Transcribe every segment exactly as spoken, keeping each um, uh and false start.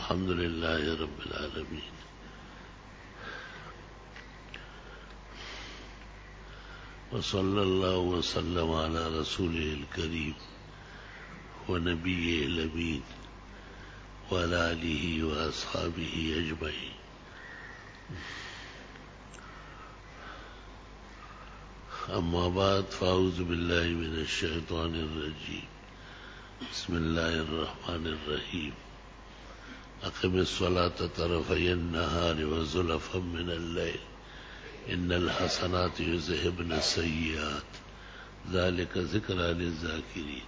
الحمد لله رب العالمين وصلى الله وسلم على رسوله الكريم ونبيه الأمين وعلى آله وأصحابه أجمعين. أما بعد فأعوذ بالله من الشيطان الرجيم. بسم الله الرحمن الرحيم. أقم الصلاة طرفي النهار وزلفا من الليل إن الحسنات يذهبن السيئات ذلك ذكرى للذاكرين.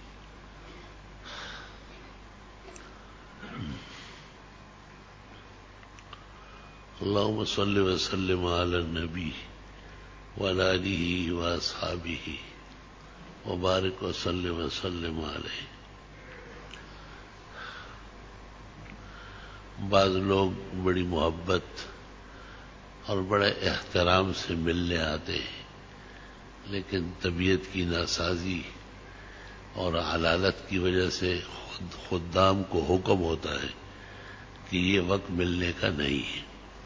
اللهم صل وسلم على النبي وعلى آله وأصحابه وبارك وسلم وسلم عليه. بعض لوگ بڑی محبت اور بڑے احترام سے ملنے آتے ہیں، لیکن طبیعت کی ناسازی اور علالت کی وجہ سے خود خدام کو حکم ہوتا ہے کہ یہ وقت ملنے کا نہیں ہے.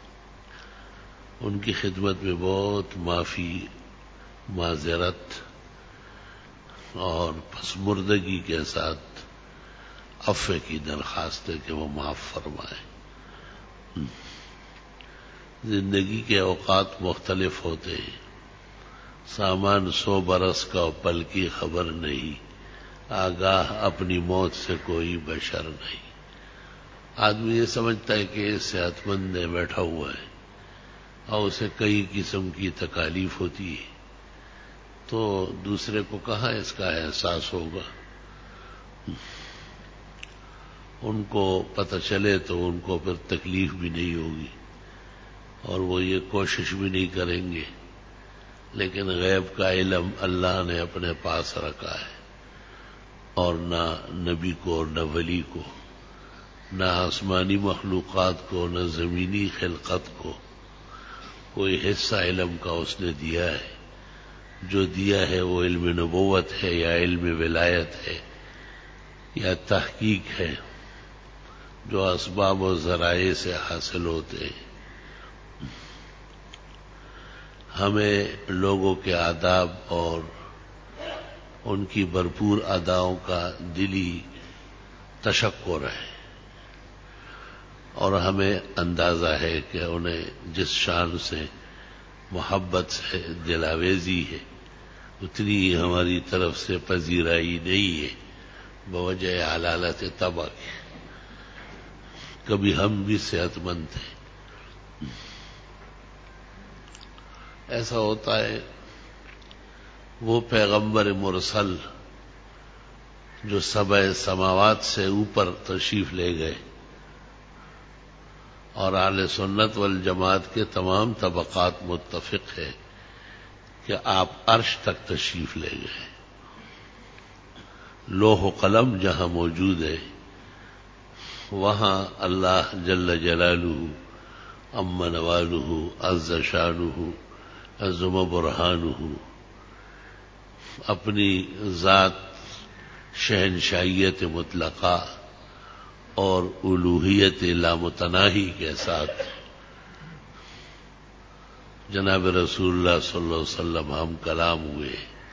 ان کی خدمت میں بہت معافی، معذرت اور پسمردگی کے ساتھ عفو کی درخواست ہے کہ وہ معاف فرمائے. زندگی کے اوقات مختلف ہوتے ہیں. سامان سو برس کا پل کی خبر نہیں، آگاہ اپنی موت سے کوئی بشر نہیں. آدمی یہ سمجھتا ہے کہ یہ صحت مند ہے، بیٹھا ہوا ہے اور اسے کئی قسم کی تکالیف ہوتی ہے، تو دوسرے کو کہاں اس کا احساس ہوگا. ان کو پتہ چلے تو ان کو پھر تکلیف بھی نہیں ہوگی اور وہ یہ کوشش بھی نہیں کریں گے. لیکن غیب کا علم اللہ نے اپنے پاس رکھا ہے، اور نہ نبی کو، نہ ولی کو، نہ آسمانی مخلوقات کو، نہ زمینی خلقت کو کوئی حصہ علم کا اس نے دیا ہے. جو دیا ہے وہ علم نبوت ہے یا علم ولایت ہے یا تحقیق ہے، جو اسباب و ذرائع سے حاصل ہوتے ہیں. ہمیں لوگوں کے آداب اور ان کی بھرپور اداؤں کا دلی تشکر ہے، اور ہمیں اندازہ ہے کہ انہیں جس شان سے محبت سے دلاویزی ہے اتنی ہی ہماری طرف سے پذیرائی نہیں ہے بوجہ علالت طبع کی. کبھی ہم بھی صحت مند تھے. ایسا ہوتا ہے وہ پیغمبر مرسل جو سبع سماوات سے اوپر تشریف لے گئے، اور اہل سنت والجماعت کے تمام طبقات متفق ہے کہ آپ عرش تک تشریف لے گئے. لوح و قلم جہاں موجود ہے وہاں اللہ جل جلالہ، عم نوالہ، عز شانہ، عظم برہانہ اپنی ذات، شہنشاہیت مطلقہ اور الوہیت لامتناہی کے ساتھ جناب رسول اللہ صلی اللہ علیہ وسلم ہم کلام ہوئے.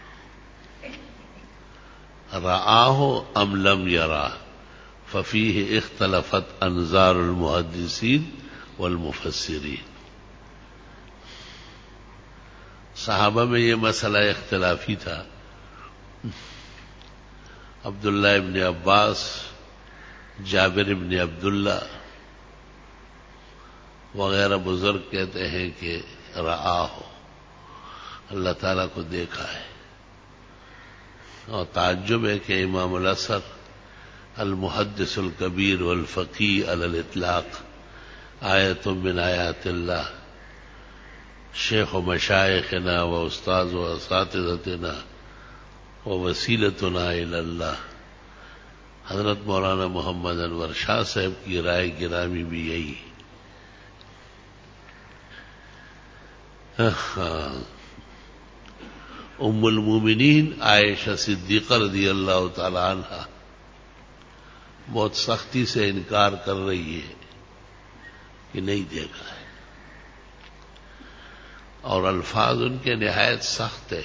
رآہ ام لم یرا ففیہ اختلفت انظار المحدثین والمفسرین. صحابہ میں یہ مسئلہ اختلافی تھا. عبداللہ ابن عباس، جابر ابن عبداللہ وغیرہ بزرگ کہتے ہیں کہ رآہ، اللہ تعالیٰ کو دیکھا ہے. اور تعجب ہے کہ امام الاثر المحدث الکبیر والفقیہ علی الاطلاق، آیت من آیات اللہ، شیخ و مشائخنا و استاذ و اساتذتنا و وسیلتنا الی اللہ، حضرت مولانا محمد انور شاہ صاحب کی رائے گرامی بھی یہی. ام المومنین عائشہ صدیقہ رضی اللہ تعالی عنہ بہت سختی سے انکار کر رہی ہے کہ نہیں دیکھا ہے. اور الفاظ ان کے نہایت سخت ہے.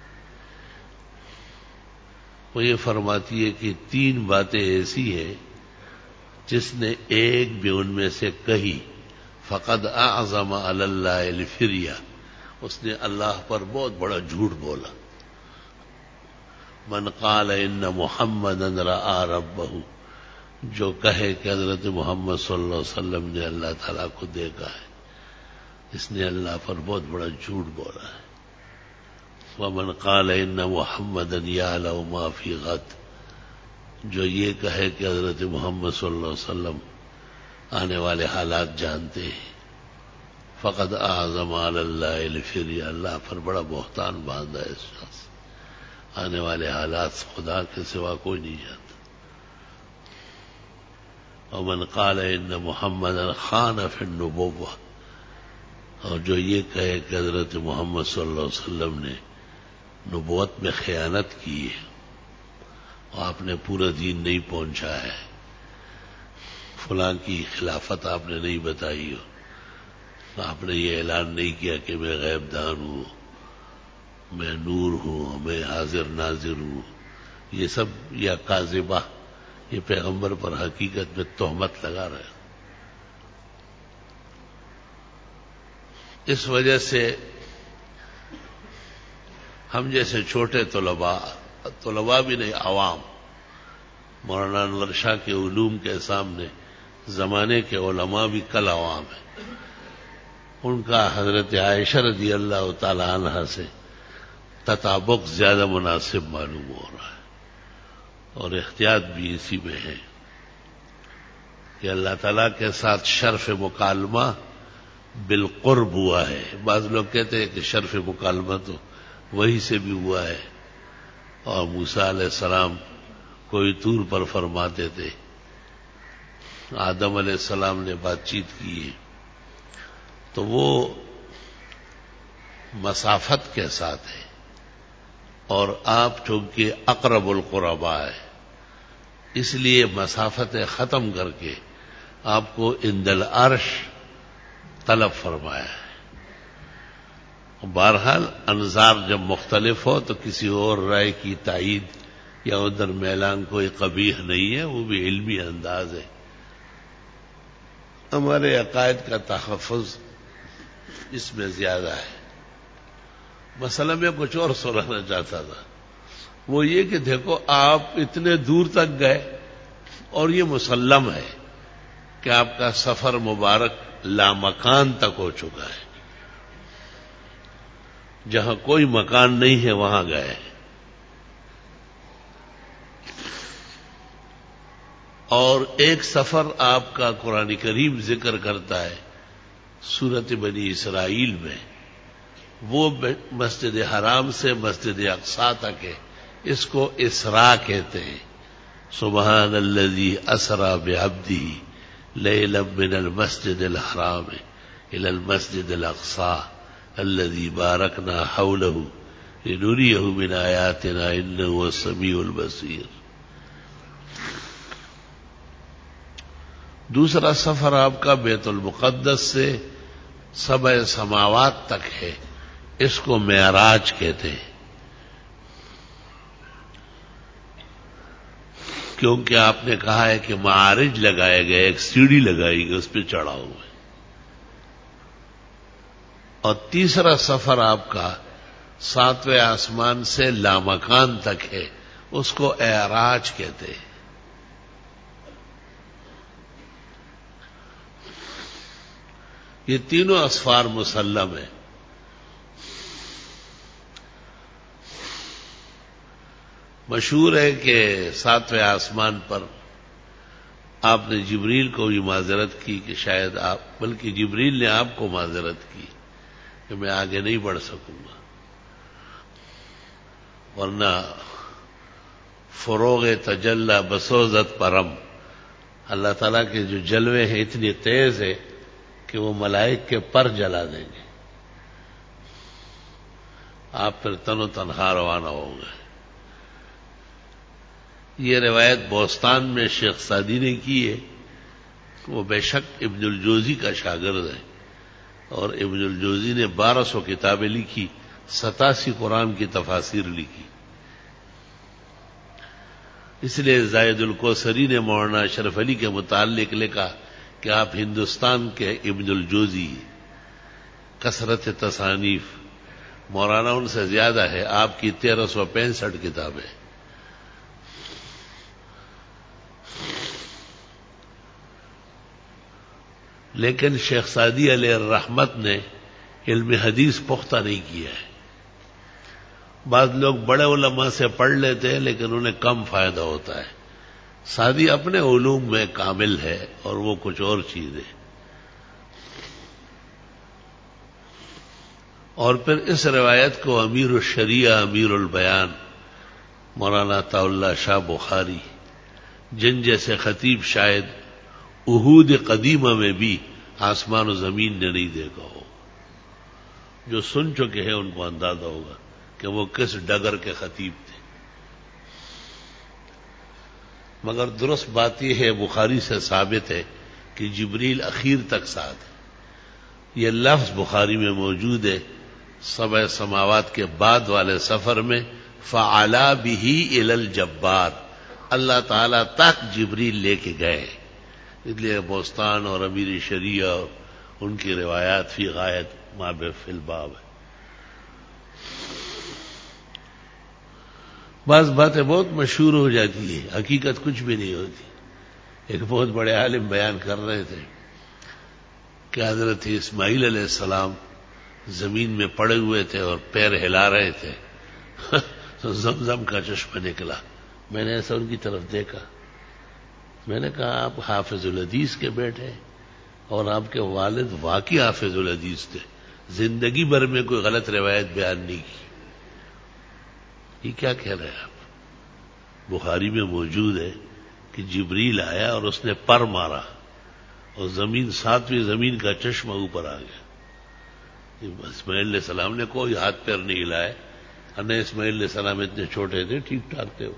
وہ یہ فرماتی ہے کہ تین باتیں ایسی ہیں جس نے ایک بھی ان میں سے کہی فقد اعظم علی اللہ الفریہ، اس نے اللہ پر بہت بڑا جھوٹ بولا. من قال ان محمدا رأى ربہ، جو کہے کہ حضرت محمد صلی اللہ علیہ وسلم نے اللہ تعالیٰ کو دیکھا ہے، اس نے اللہ پر بہت بڑا جھوٹ بولا ہے. ومن قال ان محمدا یعلم ما فی غد، جو یہ کہے کہ حضرت محمد صلی اللہ علیہ وسلم آنے والے حالات جانتے ہیں، فقد اعظم علی اللہ الفریہ، اللہ پر بڑا بہتان باندھا ہے اس شخص. آنے والے حالات خدا کے سوا کوئی نہیں جانتا. ومن قال ان محمدا خان فی النبوہ، اور جو یہ کہے کہ حضرت محمد صلی اللہ علیہ وسلم نے نبوت میں خیانت کی ہے، اور آپ نے پورا دین نہیں پہنچا ہے، فلاں کی خلافت آپ نے نہیں بتائی ہو، آپ نے یہ اعلان نہیں کیا کہ میں غیب دان ہوں، میں نور ہوں، میں حاضر ناظر ہوں، یہ سب یا کاذبہ، یہ پیغمبر پر حقیقت میں تہمت لگا رہے. اس وجہ سے ہم جیسے چھوٹے طلباء طلباء بھی نہیں، عوام، مولانا انور شاہ کے علوم کے سامنے زمانے کے علماء بھی کل عوام ہیں. ان کا حضرت عائشہ رضی اللہ تعالی عنہا سے تطابق زیادہ مناسب معلوم ہو رہا ہے، اور احتیاط بھی اسی میں ہے کہ اللہ تعالیٰ کے ساتھ شرف مکالمہ بالقرب ہوا ہے. بعض لوگ کہتے ہیں کہ شرف مکالمہ تو وہی سے بھی ہوا ہے، اور موسیٰ علیہ السلام کوئی طور پر فرماتے تھے، آدم علیہ السلام نے بات چیت کی ہے، تو وہ مسافت کے ساتھ ہے. اور آپ چونکہ اقرب القرباء ہے، اس لیے مسافتیں ختم کر کے آپ کو عند العرش طلب فرمایا ہے. بہرحال انظار جب مختلف ہو تو کسی اور رائے کی تائید یا ادھر میلان کوئی قبیح نہیں ہے، وہ بھی علمی انداز ہے. ہمارے عقائد کا تحفظ اس میں زیادہ ہے. مسئلہ میں کچھ اور سرانا چاہتا تھا، وہ یہ کہ دیکھو آپ اتنے دور تک گئے، اور یہ مسلم ہے کہ آپ کا سفر مبارک لامکان تک ہو چکا ہے، جہاں کوئی مکان نہیں ہے وہاں گئے. اور ایک سفر آپ کا قرآن کریم ذکر کرتا ہے سورت بنی اسرائیل میں، وہ مسجد حرام سے مسجد اقصی تک ہے، اس کو اسراء کہتے ہیں. سبحان الذی اسری بعبدہ لیلا من المسجد الحرام الى المسجد الاقصی الذي باركنا حوله لنريه من آياتنا إنه هو السميع البصير. دوسرا سفر آپ کا بیت المقدس سے سبع سماوات تک ہے، اس کو معراج کہتے ہیں، کیونکہ آپ نے کہا ہے کہ معارج لگائے گئے، ایک سیڑھی لگائی گئی، اس پہ چڑھا ہوا ہے. اور تیسرا سفر آپ کا ساتویں آسمان سے لامکان تک ہے، اس کو اعراج کہتے ہیں. یہ تینوں اسفار مسلم ہیں. مشہور ہے کہ ساتویں آسمان پر آپ نے جبریل کو بھی معذرت کی کہ شاید آپ، بلکہ جبریل نے آپ کو معذرت کی کہ میں آگے نہیں بڑھ سکوں گا، ورنہ فروغ تجلی بسوزت پرم، اللہ تعالیٰ کے جو جلوے ہیں اتنی تیز ہے کہ وہ ملائک کے پر جلا دیں گے. آپ پھر تن و تنہا روانہ ہو گئے. یہ روایت بوستان میں شیخ سعدی نے کی ہے وہ بے شک ابن الجوزی کا شاگرد ہے، اور ابن الجوزی نے بارہ سو کتابیں لکھی، ستاسی قرآن کی تفاسیر لکھی۔ اس لیے زاہد الکوثری نے مولانا اشرف علی کے متعلق لکھا کہ آپ ہندوستان کے ابن الجوزی، کثرت تصانیف، مولانا ان سے زیادہ ہے، آپ کی تیرہ سو پینسٹھ کتابیں۔ لیکن شیخ سعدی علیہ الرحمت نے علم حدیث پختہ نہیں کیا ہے۔ بعض لوگ بڑے علماء سے پڑھ لیتے ہیں لیکن انہیں کم فائدہ ہوتا ہے۔ سعدی اپنے علوم میں کامل ہے اور وہ کچھ اور چیز ہے۔ اور پھر اس روایت کو امیر الشریعہ امیر البیان مولانا عطا اللہ شاہ بخاری، جن جیسے خطیب شاید عہود قدیمہ میں بھی آسمان و زمین نے نہیں دیکھا ہو، جو سن چکے ہیں ان کو اندازہ ہوگا کہ وہ کس ڈگر کے خطیب تھے۔ مگر درست بات یہ ہے، بخاری سے ثابت ہے کہ جبریل اخیر تک ساتھ ہے۔ یہ لفظ بخاری میں موجود ہے، سبع سماوات کے بعد والے سفر میں فعلا بہ الی الجبار، اللہ تعالی تک جبریل لے کے گئے۔ اس لیے بوستان اور امیر شریعہ اور ان کی روایات فی غایت ما فی الباب ہے۔ بعض باتیں بہت مشہور ہو جاتی ہیں، حقیقت کچھ بھی نہیں ہوتی۔ ایک بہت بڑے عالم بیان کر رہے تھے کہ حضرت اسماعیل علیہ السلام زمین میں پڑے ہوئے تھے اور پیر ہلا رہے تھے تو زمزم کا چشمہ نکلا۔ میں نے ایسا ان کی طرف دیکھا، میں نے کہا آپ حافظ الحدیث کے بیٹے اور آپ کے والد واقعی حافظ الحدیث تھے، زندگی بھر میں کوئی غلط روایت بیان نہیں کی، یہ کیا کہہ رہے ہیں آپ؟ بخاری میں موجود ہے کہ جبریل آیا اور اس نے پر مارا اور زمین ساتویں زمین کا چشمہ اوپر آ گیا۔ اسماعیل علیہ السلام نے کوئی ہاتھ پیر نہیں ہلائے، ارنہ اسماعیل علیہ السلام اتنے چھوٹے تھے، ٹھیک ٹھاک تھے وہ۔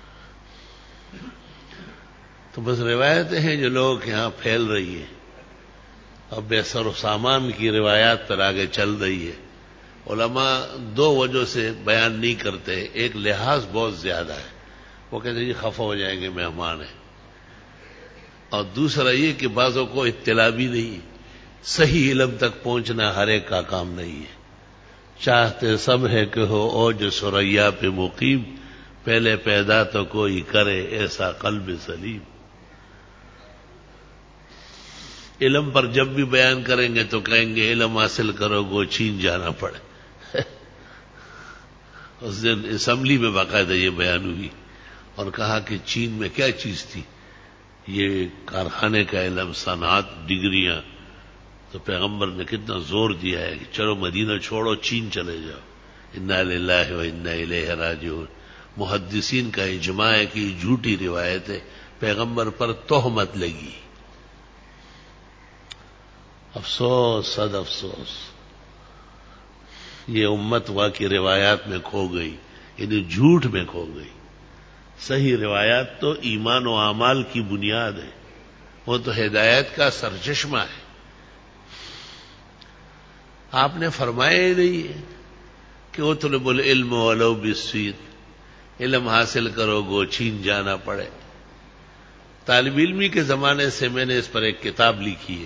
تو بس روایتیں ہیں جو لوگ یہاں پھیل رہی ہیں، اب بے سر و سامان کی روایات پر آگے چل رہی ہے۔ علماء دو وجہ سے بیان نہیں کرتے، ایک لحاظ بہت زیادہ ہے، وہ کہتے ہیں جی خفا ہو جائیں گے مہمان ہیں، اور دوسرا یہ کہ بعضوں کو اطلاع بھی نہیں، صحیح علم تک پہنچنا ہر ایک کا کام نہیں ہے۔ چاہتے سب ہے کہ ہو اوج سریا پہ مقیم، پہلے پیدا تو کوئی کرے ایسا قلب سلیم۔ علم پر جب بھی بیان کریں گے تو کہیں گے علم حاصل کرو گو چین جانا پڑے۔ اس دن اسمبلی میں باقاعدہ یہ بیان ہوئی اور کہا کہ چین میں کیا چیز تھی، یہ کارخانے کا علم، صنعت، ڈگریاں، تو پیغمبر نے کتنا زور دیا ہے کہ چلو مدینہ چھوڑو چین چلے جاؤ، انا للہ و انا الیہ راجعون۔ محدثین کا اجماع ہے کہ یہ جھوٹی روایت ہے، پیغمبر پر تہمت لگی۔ افسوس صد افسوس، یہ امت واقعی روایات میں کھو گئی، یعنی جھوٹ میں کھو گئی۔ صحیح روایات تو ایمان و اعمال کی بنیاد ہے، وہ تو ہدایت کا سرچشمہ ہے۔ آپ نے فرمایا ہی نہیں ہے کہ اطلب العلم ولو بالصین، علم حاصل کرو گو چین جانا پڑے۔ طالب علمی کے زمانے سے میں نے اس پر ایک کتاب لکھی ہے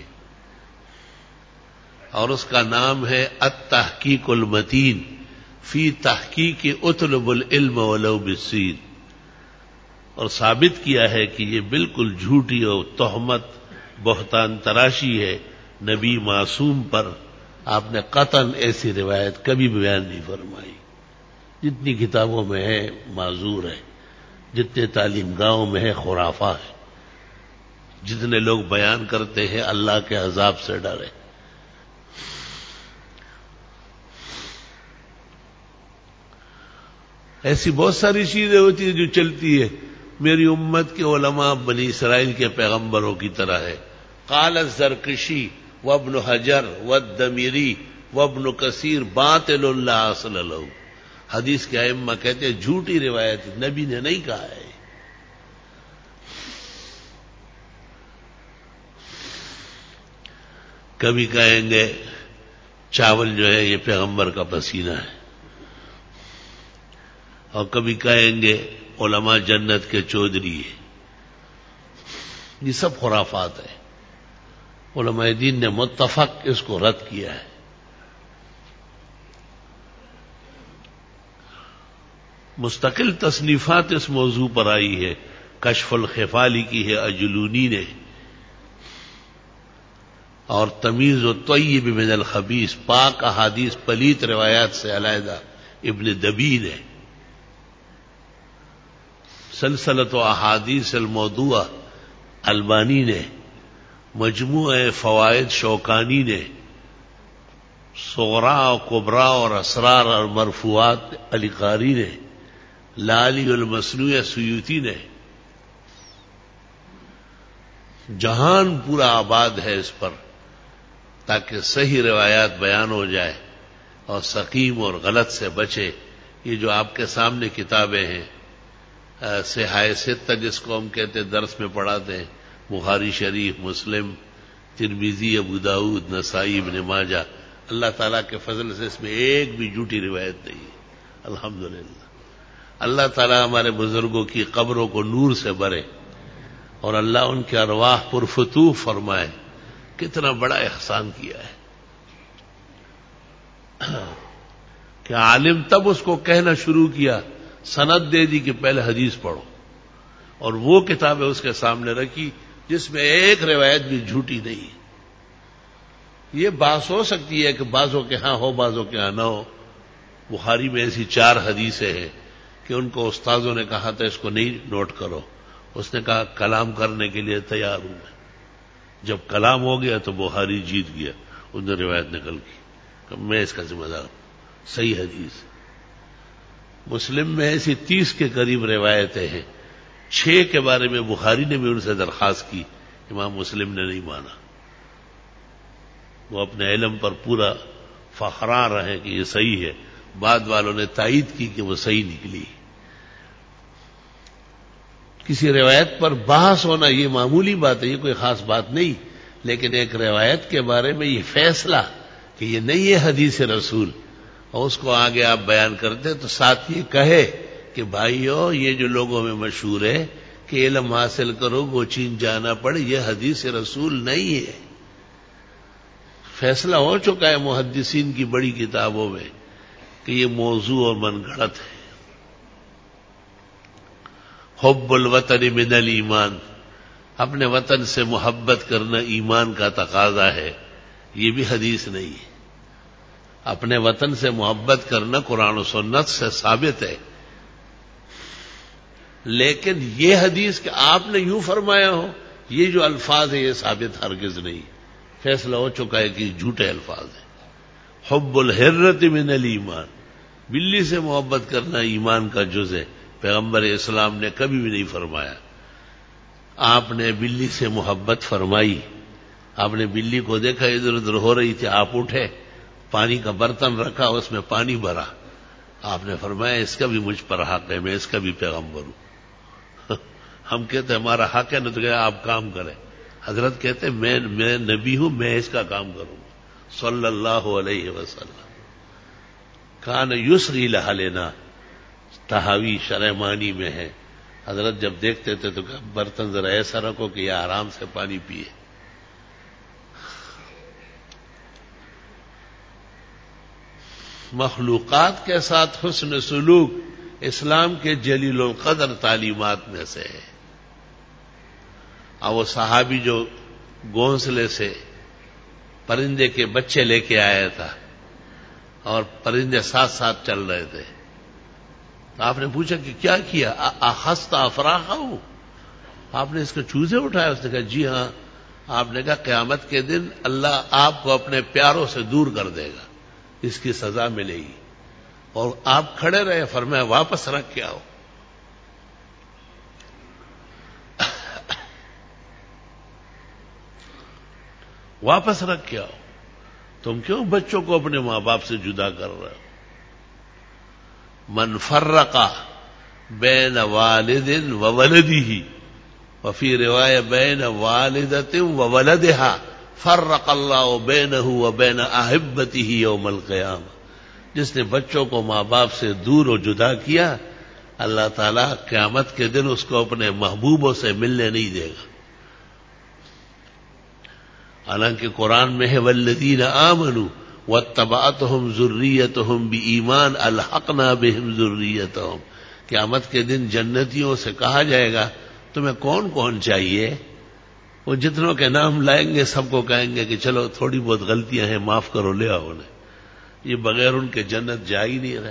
اور اس کا نام ہے التحقیق المتین فی تحقیق اطلب العلم ولو بالصین، اور ثابت کیا ہے کہ یہ بالکل جھوٹی اور تہمت بہتان تراشی ہے نبی معصوم پر۔ آپ نے قطعاً ایسی روایت کبھی بیان نہیں فرمائی۔ جتنی کتابوں میں ہے معذور ہے، جتنے تعلیم گاہوں میں ہے خرافہ ہے، جتنے لوگ بیان کرتے ہیں اللہ کے عذاب سے ڈرے۔ ایسی بہت ساری چیزیں ہوتی ہیں جو چلتی ہے۔ میری امت کے علماء بنی اسرائیل کے پیغمبروں کی طرح ہے۔ قال الزرکشی وابن حجر والدمیری وابن کثیر باطل لا اصل له، حدیث کے ائمہ کہتے ہیں جھوٹی روایت، نبی نے نہیں کہا ہے۔ کبھی کہیں گے چاول جو ہے یہ پیغمبر کا پسینہ ہے، اور کبھی کہیں گے علماء جنت کے چودھری ہے۔ یہ سب خرافات ہے، علماء دین نے متفق اس کو رد کیا ہے۔ مستقل تصنیفات اس موضوع پر آئی ہے، کشف الخفا لکھی ہے اجلونی نے، اور تمیز الطیب من الخبیث، پاک احادیث پلیت روایات سے علیحدہ ابن دبی نے، سلسلۃ و احادیث الموضوعہ البانی نے، مجموعہ فوائد شوکانی نے، صغرا و کبرا اور اسرار اور مرفوعات علی قاری نے، لالی المصنوع سیوطی نے، جہان پورا آباد ہے اس پر، تاکہ صحیح روایات بیان ہو جائے اور سقیم اور غلط سے بچے۔ یہ جو آپ کے سامنے کتابیں ہیں، صحاح ستہ جس کو ہم کہتے درس میں پڑھاتے ہیں، بخاری شریف، مسلم، ترمذی، ابو داؤد، نسائی، ابن ماجہ، اللہ تعالیٰ کے فضل سے اس میں ایک بھی جھوٹی روایت نہیں ہے، الحمدللہ۔ اللہ تعالیٰ ہمارے بزرگوں کی قبروں کو نور سے بھرے، اور اللہ ان کے ارواح پرفتوح فرمائے۔ کتنا بڑا احسان کیا ہے کہ عالم تب اس کو کہنا شروع کیا، سند دے دی کہ پہلے حدیث پڑھو، اور وہ کتابیں اس کے سامنے رکھی جس میں ایک روایت بھی جھوٹی نہیں۔ یہ بات ہو سکتی ہے کہ بعضوں کے ہاں ہو، بعضوں کے ہاں نہ ہو۔ بخاری میں ایسی چار حدیثیں ہیں کہ ان کو استاذوں نے کہا تھا اس کو نہیں نوٹ کرو، اس نے کہا کلام کرنے کے لیے تیار ہوں میں۔ جب کلام ہو گیا تو بخاری جیت گیا، اس نے روایت نکل کی کہ میں اس کا ذمہ دار ہوں، صحیح حدیث۔ مسلم میں ایسی تیس کے قریب روایتیں ہیں، چھ کے بارے میں بخاری نے بھی ان سے درخواست کی، امام مسلم نے نہیں مانا۔ وہ اپنے علم پر پورا فخرا رہے کہ یہ صحیح ہے، بعد والوں نے تائید کی کہ وہ صحیح نکلی۔ کسی روایت پر بحث ہونا یہ معمولی بات ہے، یہ کوئی خاص بات نہیں، لیکن ایک روایت کے بارے میں یہ فیصلہ کہ یہ نہیں ہے حدیث رسول، اور اس کو آگے آپ بیان کرتے تو ساتھ یہ کہے کہ بھائیو یہ جو لوگوں میں مشہور ہے کہ علم حاصل کرو گو چین جانا پڑے، یہ حدیث رسول نہیں ہے۔ فیصلہ ہو چکا ہے محدثین کی بڑی کتابوں میں کہ یہ موضوع اور من گھڑت ہے۔ حب الوطن من الایمان، اپنے وطن سے محبت کرنا ایمان کا تقاضا ہے، یہ بھی حدیث نہیں ہے۔ اپنے وطن سے محبت کرنا قرآن و سنت سے ثابت ہے، لیکن یہ حدیث کہ آپ نے یوں فرمایا ہو، یہ جو الفاظ ہیں یہ ثابت ہرگز نہیں۔ فیصلہ ہو چکا ہے کہ جھوٹے الفاظ ہیں۔ حب الحرۃ من الایمان، بلی سے محبت کرنا ایمان کا جز ہے، پیغمبر اسلام نے کبھی بھی نہیں فرمایا۔ آپ نے بلی سے محبت فرمائی، آپ نے بلی کو دیکھا ادھر ادھر ہو رہی تھی، آپ اٹھے، پانی کا برتن رکھا، اس میں پانی بھرا، آپ نے فرمایا اس کا بھی مجھ پر حق ہے، میں اس کا بھی پیغمبر ہوں۔ ہم کہتے ہیں ہمارا حق ہے نہ، تو کہ آپ کام کریں۔ حضرت کہتے ہیں میں میں نبی ہوں، میں اس کا کام کروں گا صلی اللہ علیہ وسلم۔ کان یسری لنا، تحاوی شرح مانی میں ہے، حضرت جب دیکھتے تھے تو کہ برتن ذرا ایسا رکھو کہ یہ آرام سے پانی پیے۔ مخلوقات کے ساتھ حسن سلوک اسلام کے جلیل القدر تعلیمات میں سے ہے۔ اور وہ صحابی جو گھونسلے سے پرندے کے بچے لے کے آیا تھا اور پرندے ساتھ ساتھ چل رہے تھے، آپ نے پوچھا کہ کیا کیا؟ اخذت افراخہ، آپ نے اس کے چوزے اٹھائے؟ اس نے کہا جی ہاں۔ آپ نے کہا قیامت کے دن اللہ آپ کو اپنے پیاروں سے دور کر دے گا، اس کی سزا ملے گی۔ اور آپ کھڑے رہے، فرمایا واپس رکھ کے آؤ۔ واپس رکھ کے آؤ، تم کیوں بچوں کو اپنے ماں باپ سے جدا کر رہے ہو؟ من فرق بین والد و ولدہ، وفی روایت بین والدۃ و ولدہا فرق اللہ بینہ وبین احبتہ یوم القیامہ، جس نے بچوں کو ماں باپ سے دور و جدا کیا، اللہ تعالیٰ قیامت کے دن اس کو اپنے محبوبوں سے ملنے نہیں دے گا۔ حالانکہ قرآن میں ہے والذین آمنوا واتبعتہم ذریتہم بایمان الحقنا بہم ذریتہم، قیامت کے دن جنتیوں سے کہا جائے گا تمہیں کون کون چاہیے؟ وہ جتنوں کے نام لائیں گے سب کو کہیں گے کہ چلو تھوڑی بہت غلطیاں ہیں معاف کرو، لے آؤ انہیں، یہ بغیر ان کے جنت جا ہی نہیں رہے۔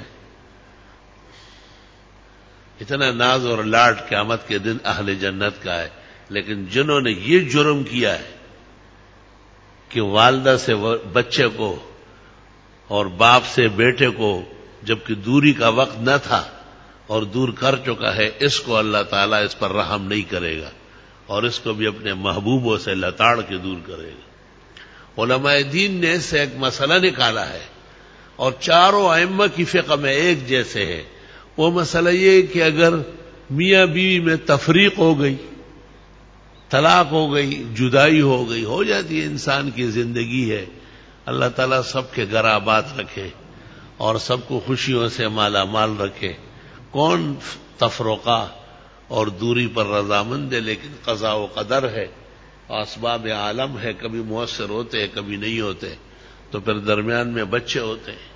اتنا ناز اور لاڈ قیامت کے دن اہل جنت کا ہے، لیکن جنہوں نے یہ جرم کیا ہے کہ والدہ سے بچے کو اور باپ سے بیٹے کو جبکہ دوری کا وقت نہ تھا اور دور کر چکا ہے، اس کو اللہ تعالیٰ اس پر رحم نہیں کرے گا اور اس کو بھی اپنے محبوبوں سے لتاڑ کے دور کرے گا۔ علماء دین نے اس سے ایک مسئلہ نکالا ہے اور چاروں ائمہ کی فقہ میں ایک جیسے ہے۔ وہ مسئلہ یہ کہ اگر میاں بیوی میں تفریق ہو گئی، طلاق ہو گئی، جدائی ہو گئی، ہو جاتی ہے، انسان کی زندگی ہے، اللہ تعالیٰ سب کے گھر آباد رکھے اور سب کو خوشیوں سے مالا مال رکھے۔ کون تفرقہ اور دوری پر رضامند ہے، لیکن قضاء و قدر ہے، اسباب عالم ہے، کبھی مؤثر ہوتے ہیں کبھی نہیں ہوتے، تو پھر درمیان میں بچے ہوتے ہیں۔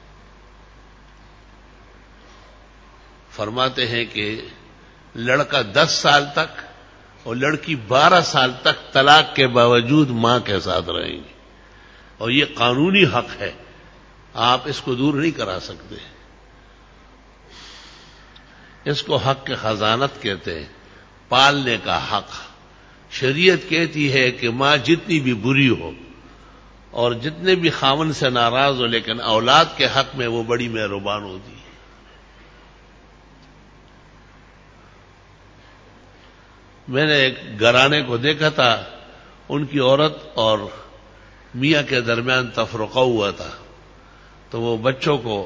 فرماتے ہیں کہ لڑکا دس سال تک اور لڑکی بارہ سال تک طلاق کے باوجود ماں کے ساتھ رہیں گی، اور یہ قانونی حق ہے، آپ اس کو دور نہیں کرا سکتے۔ اس کو حق خزانت کہتے ہیں، پالنے کا حق۔ شریعت کہتی ہے کہ ماں جتنی بھی بری ہو اور جتنے بھی خاوند سے ناراض ہو، لیکن اولاد کے حق میں وہ بڑی مہربان ہوتی ہے۔ میں نے ایک گھرانے کو دیکھا تھا، ان کی عورت اور میاں کے درمیان تفرقہ ہوا تھا، تو وہ بچوں کو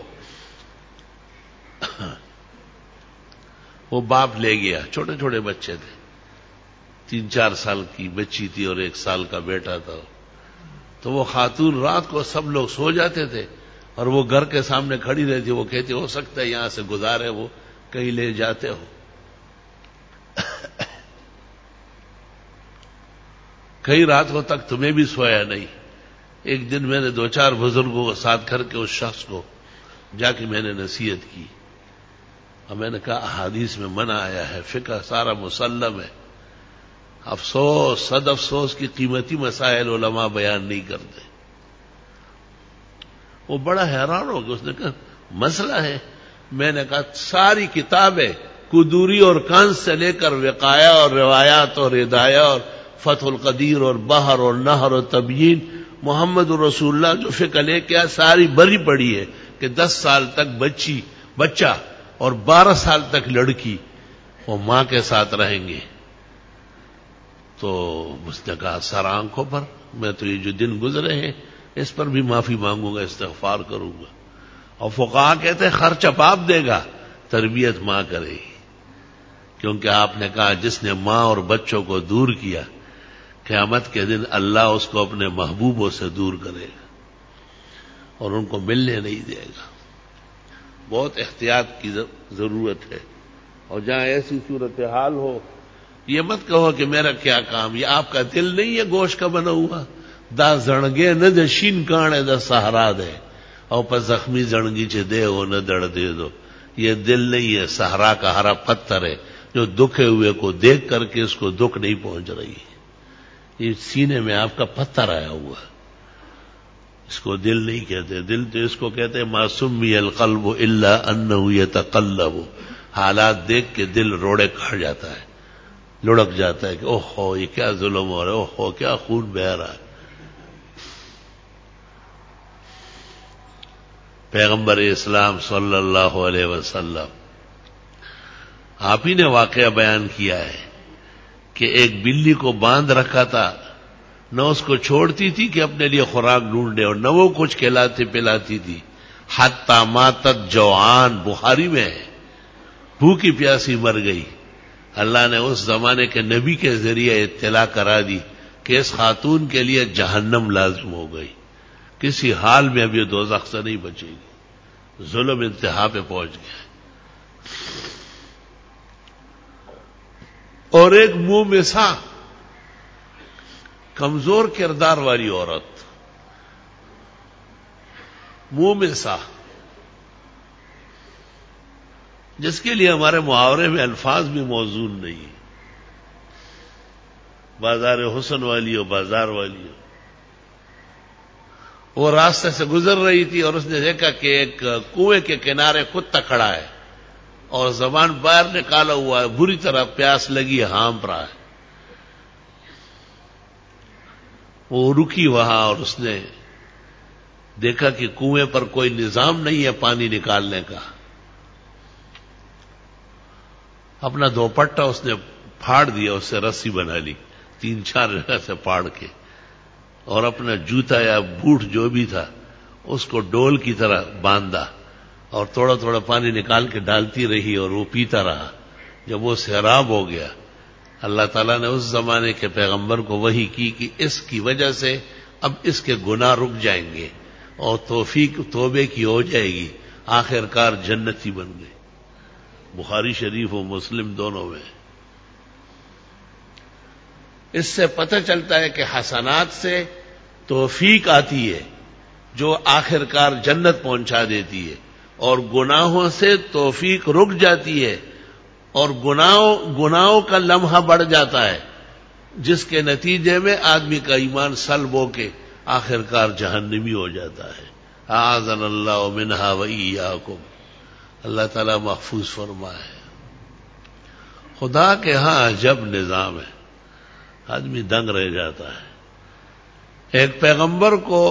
وہ باپ لے گیا، چھوٹے چھوٹے بچے تھے، تین چار سال کی بچی تھی اور ایک سال کا بیٹا تھا۔ تو وہ خاتون رات کو سب لوگ سو جاتے تھے اور وہ گھر کے سامنے کھڑی رہتی، وہ کہتی ہو سکتا ہے یہاں سے گزارے، وہ کہیں لے جاتے ہو۔ کئی راتوں تک تمہیں بھی سویا نہیں۔ ایک دن میں نے دو چار بزرگوں کو ساتھ کر کے اس شخص کو جا کے میں نے نصیحت کی، اور میں نے کہا احادیث میں منع آیا ہے، فقہ سارا مسلم ہے، افسوس صد افسوس کی قیمتی مسائل علماء بیان نہیں کرتے۔ وہ بڑا حیران ہو گیا، اس نے کہا مسئلہ ہے؟ میں نے کہا ساری کتابیں قدوری اور کنز سے لے کر وقایہ اور روایات اور ہدایہ اور فتح القدیر اور بحر اور نہر اور تبیین، محمد رسول اللہ جو فقہ لے کے ساری بری پڑی ہے کہ دس سال تک بچی بچہ اور بارہ سال تک لڑکی وہ ماں کے ساتھ رہیں گے۔ تو اس نے کہا سر آنکھوں پر، میں تو یہ جو دن گزرے ہیں اس پر بھی معافی مانگوں گا، استغفار کروں گا۔ اور فقہا کہتے ہیں خرچ باپ دے گا، تربیت ماں کرے گی، کیونکہ آپ نے کہا جس نے ماں اور بچوں کو دور کیا، قیامت کے دن اللہ اس کو اپنے محبوبوں سے دور کرے گا اور ان کو ملنے نہیں دے گا۔ بہت احتیاط کی ضرورت ہے، اور جہاں ایسی صورتحال ہو یہ مت کہو کہ میرا کیا کام، یہ آپ کا دل نہیں ہے گوشت کا بنا ہوا، دا زنگے نہ دے شین کانے دا سہارا دے اور پر زخمی زنگی چے دے ہو نہ دڑ دے دو۔ یہ دل نہیں ہے، صحرا کا ہرا پتھر ہے جو دکھے ہوئے کو دیکھ کر کے اس کو دکھ نہیں پہنچ رہی ہے۔ یہ سینے میں آپ کا پتھر آیا ہوا، اس کو دل نہیں کہتے، دل تو اس کو کہتے ہیں ما سمی القلب الا انہ یتقلب، حالات دیکھ کے دل روڑے کھڑ جاتا ہے، لڑک جاتا ہے کہ اوہ ہو یہ کیا ظلم ہو رہا ہے، اوہ ہو کیا خون بہہ رہا ہے۔ پیغمبر اسلام صلی اللہ علیہ وسلم آپ ہی نے واقعہ بیان کیا ہے کہ ایک بلی کو باندھ رکھا تھا، نہ اس کو چھوڑتی تھی کہ اپنے لیے خوراک ڈھونڈے اور نہ وہ کچھ کھلاتی پلاتی تھی، حتی ماتت جوعان، بخاری میں ہے، بھوکی پیاسی مر گئی۔ اللہ نے اس زمانے کے نبی کے ذریعے اطلاع کرا دی کہ اس خاتون کے لیے جہنم لازم ہو گئی، کسی حال میں اب یہ دوزخ سے نہیں بچے گی، ظلم انتہا پہ پہنچ گیا۔ اور ایک منہ میں سا کمزور کردار والی عورت، منہ میں سا، جس کے لیے ہمارے محاورے میں الفاظ بھی موزون نہیں ہیں، بازار حسن والی ہو، بازار والی ہو۔ وہ راستے سے گزر رہی تھی اور اس نے دیکھا کہ ایک کنویں کے کنارے کتا کھڑا ہے اور زبان باہر نکالا ہوا ہے، بری طرح پیاس لگی ہے، ہانپ رہا ہے۔ وہ رکی وہاں اور اس نے دیکھا کہ کنویں پر کوئی نظام نہیں ہے پانی نکالنے کا۔ اپنا دوپٹہ اس نے پھاڑ دیا، اس سے رسی بنا لی تین چار جگہ سے پھاڑ کے، اور اپنا جوتا یا بوٹ جو بھی تھا اس کو ڈول کی طرح باندھا اور تھوڑا تھوڑا پانی نکال کے ڈالتی رہی اور وہ پیتا رہا۔ جب وہ سیراب ہو گیا، اللہ تعالیٰ نے اس زمانے کے پیغمبر کو وحی کی کہ اس کی وجہ سے اب اس کے گناہ رک جائیں گے اور توفیق توبے کی ہو جائے گی، آخر کار جنتی بن گئی۔ بخاری شریف و مسلم دونوں میں۔ اس سے پتہ چلتا ہے کہ حسنات سے توفیق آتی ہے جو آخر کار جنت پہنچا دیتی ہے، اور گناہوں سے توفیق رک جاتی ہے اور گناہوں گناہوں کا لمحہ بڑھ جاتا ہے، جس کے نتیجے میں آدمی کا ایمان سلب ہو کے آخر کار جہنمی ہو جاتا ہے۔ اعاذنا اللہ منہا وایاکم، اللہ تعالیٰ محفوظ فرمائے۔ خدا کے ہاں عجب نظام ہے، آدمی دنگ رہ جاتا ہے۔ ایک پیغمبر کو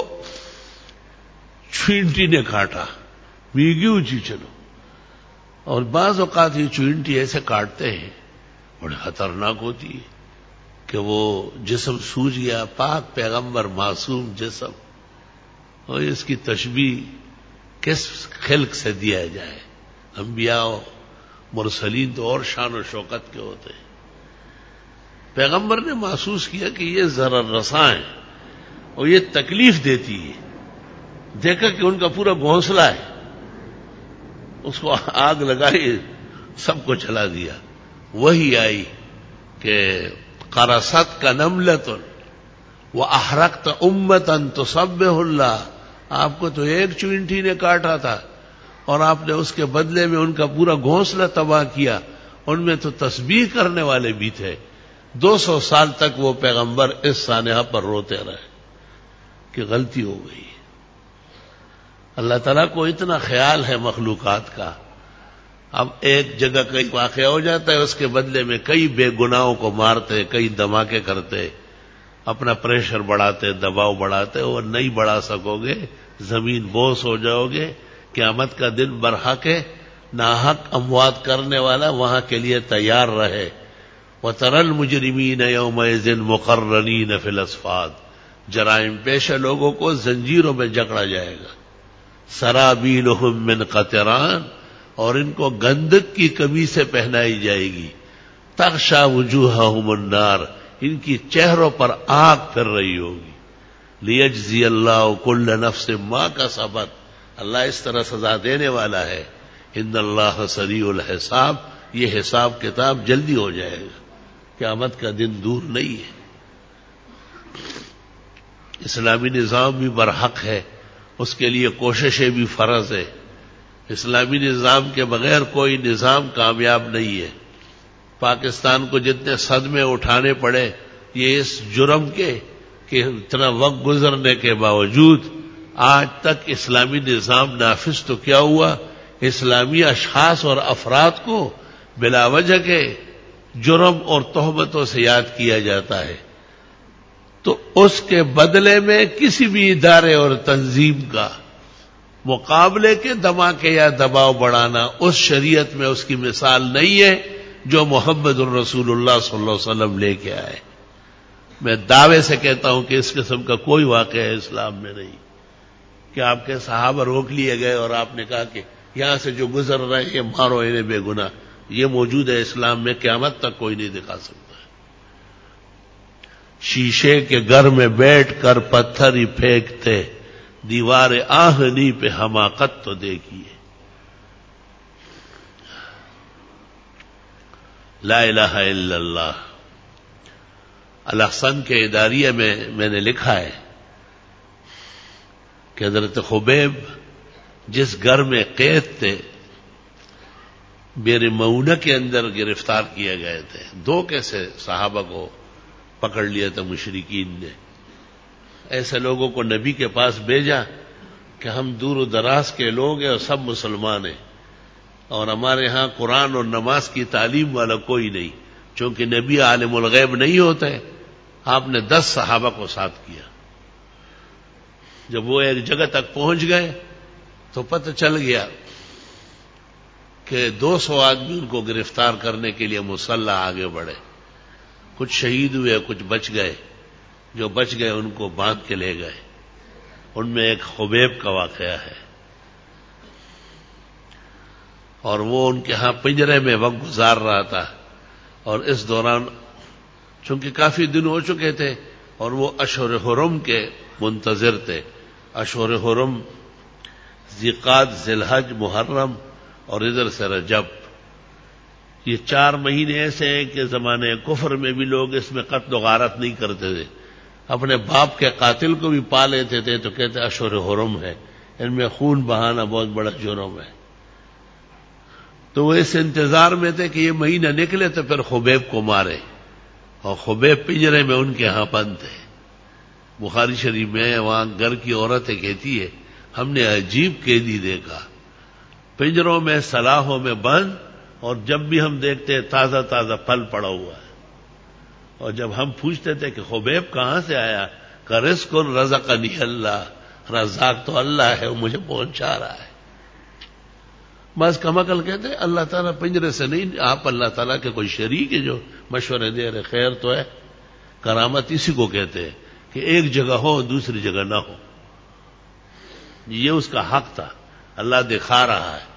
چوینٹی نے کاٹا، میگی اونچی چلو، اور بعض اوقات یہ چوینٹی ایسے کاٹتے ہیں بڑے خطرناک ہوتی ہے کہ وہ جسم سوج گیا، پاک پیغمبر معصوم جسم، اور اس کی تشبیہ کس خلق سے دیا جائے؟ انبیاء و مرسلین تو اور شان و شوکت کے ہوتے ہیں۔ پیغمبر نے محسوس کیا کہ یہ ضرر رساں ہے اور یہ تکلیف دیتی ہے، دیکھا کہ ان کا پورا گھونسلہ ہے، اس کو آگ لگائی، سب کو جلا دیا۔ وہی آئی کہ قرصت کا نملۃ واحرقت امۃ تسبح اللہ، آپ کو تو ایک چوینٹی نے کاٹا تھا اور آپ نے اس کے بدلے میں ان کا پورا گھونسلہ تباہ کیا، ان میں تو تسبیح کرنے والے بھی تھے۔ دو سو سال تک وہ پیغمبر اس سانحہ پر روتے رہے کہ غلطی ہو گئی۔ اللہ تعالیٰ کو اتنا خیال ہے مخلوقات کا، اب ایک جگہ کئی واقعہ ہو جاتا ہے، اس کے بدلے میں کئی بے گناہوں کو مارتے، کئی دھماکے کرتے، اپنا پریشر بڑھاتے، دباؤ بڑھاتے، اور نہیں بڑھا سکو گے، زمین بوس ہو جاؤ گے۔ قیامت کا دن برحق ہے، ناحق اموات کرنے والا وہاں کے لیے تیار رہے۔ وَتَرَى الْمُجْرِمِينَ يَوْمَئِذٍ مُقَرَّنِينَ فِي الْأَصْفَادِ، جرائم پیشہ لوگوں کو زنجیروں میں جکڑا جائے گا۔ سَرَابِيلُهُم مِّن قَطِرَانٍ، اور ان کو گندک کی قمیص سے پہنائی جائے گی۔ تغشا وجوہہم النار، ان کی چہروں پر آگ پھر رہی ہوگی۔ لیجزی اللہ کل نفس ما کسبت، اللہ اس طرح سزا دینے والا ہے۔ ان اللہ سریع الحساب، یہ حساب کتاب جلدی ہو جائے گا، قیامت کا دن دور نہیں ہے۔ اسلامی نظام بھی برحق ہے، اس کے لیے کوششیں بھی فرض ہے۔ اسلامی نظام کے بغیر کوئی نظام کامیاب نہیں ہے۔ پاکستان کو جتنے صدمے اٹھانے پڑے، یہ اس جرم کے کہ اتنا وقت گزرنے کے باوجود آج تک اسلامی نظام نافذ تو کیا ہوا، اسلامی اشخاص اور افراد کو بلا وجہ کے جرم اور تہمتوں سے یاد کیا جاتا ہے، تو اس کے بدلے میں کسی بھی ادارے اور تنظیم کا مقابلے کے دھماکے یا دباؤ بڑھانا اس شریعت میں اس کی مثال نہیں ہے جو محمد الرسول اللہ صلی اللہ علیہ وسلم لے کے آئے۔ میں دعوے سے کہتا ہوں کہ اس قسم کا کوئی واقعہ اسلام میں نہیں کہ آپ کے صحابہ روک لیے گئے اور آپ نے کہا کہ یہاں سے جو گزر رہے ہیں یہ مارو انہیں بے گناہ، یہ موجود ہے اسلام میں، قیامت تک کوئی نہیں دکھا سکتا ہے۔ شیشے کے گھر میں بیٹھ کر پتھر ہی پھینکتے، دیوار آہنی پہ حماقت تو دیکھیے۔ لا الہ الا اللہ۔ الاحسن کے اداریہ میں میں نے لکھا ہے کہ حضرت خبیب جس گھر میں قید تھے، بیر معونہ کے اندر گرفتار کیے گئے تھے، دو کیسے صحابہ کو پکڑ لیا تھا مشرکین نے۔ ایسے لوگوں کو نبی کے پاس بھیجا کہ ہم دور و دراز کے لوگ ہیں اور سب مسلمان ہیں، اور ہمارے ہاں قرآن اور نماز کی تعلیم والا کوئی نہیں، چونکہ نبی عالم الغیب نہیں ہوتے۔ آپ نے دس صحابہ کو ساتھ کیا۔ جب وہ ایک جگہ تک پہنچ گئے تو پتہ چل گیا کہ دو سو آدمی ان کو گرفتار کرنے کے لیے مسلح آگے بڑھے۔ کچھ شہید ہوئے، کچھ بچ گئے۔ جو بچ گئے ان کو باندھ کے لے گئے۔ ان میں ایک خبیب کا واقعہ ہے، اور وہ ان کے ہاں پنجرے میں وقت گزار رہا تھا، اور اس دوران چونکہ کافی دن ہو چکے تھے اور وہ اشہر حرم کے منتظر تھے۔ اشہر حرم ذیقعد، ذی الحج، محرم اور ادھر سے رجب، یہ چار مہینے ایسے ہیں کہ زمانے کفر میں بھی لوگ اس میں قتل و غارت نہیں کرتے تھے۔ اپنے باپ کے قاتل کو بھی پا لیتے تھے تو کہتے اشہر حرم ہے، ان میں خون بہانا بہت بڑا جرم ہے۔ تو وہ اس انتظار میں تھے کہ یہ مہینہ نکلے تو پھر خبیب کو مارے، اور خبیب پنجرے میں ان کے ہاں بند تھے۔ بخاری شریف میں وہاں گھر کی عورتیں کہتی ہے ہم نے عجیب قیدی دیکھا، پنجروں میں سلاخوں میں بند، اور جب بھی ہم دیکھتے تازہ تازہ پھل پڑا ہوا ہے۔ اور جب ہم پوچھتے تھے کہ خبیب کہاں سے آیا، کہ رزق رزقنی اللہ، رزاق تو اللہ ہے، وہ مجھے پہنچا رہا ہے۔ بس کم عقل کہتے ہیں اللہ تعالیٰ پنجرے سے نہیں، آپ اللہ تعالیٰ کے کوئی شریک ہے جو مشورے دے رہے، خیر تو ہے۔ کرامت اسی کو کہتے ہیں کہ ایک جگہ ہو دوسری جگہ نہ ہو، یہ اس کا حق تھا، اللہ دکھا رہا ہے۔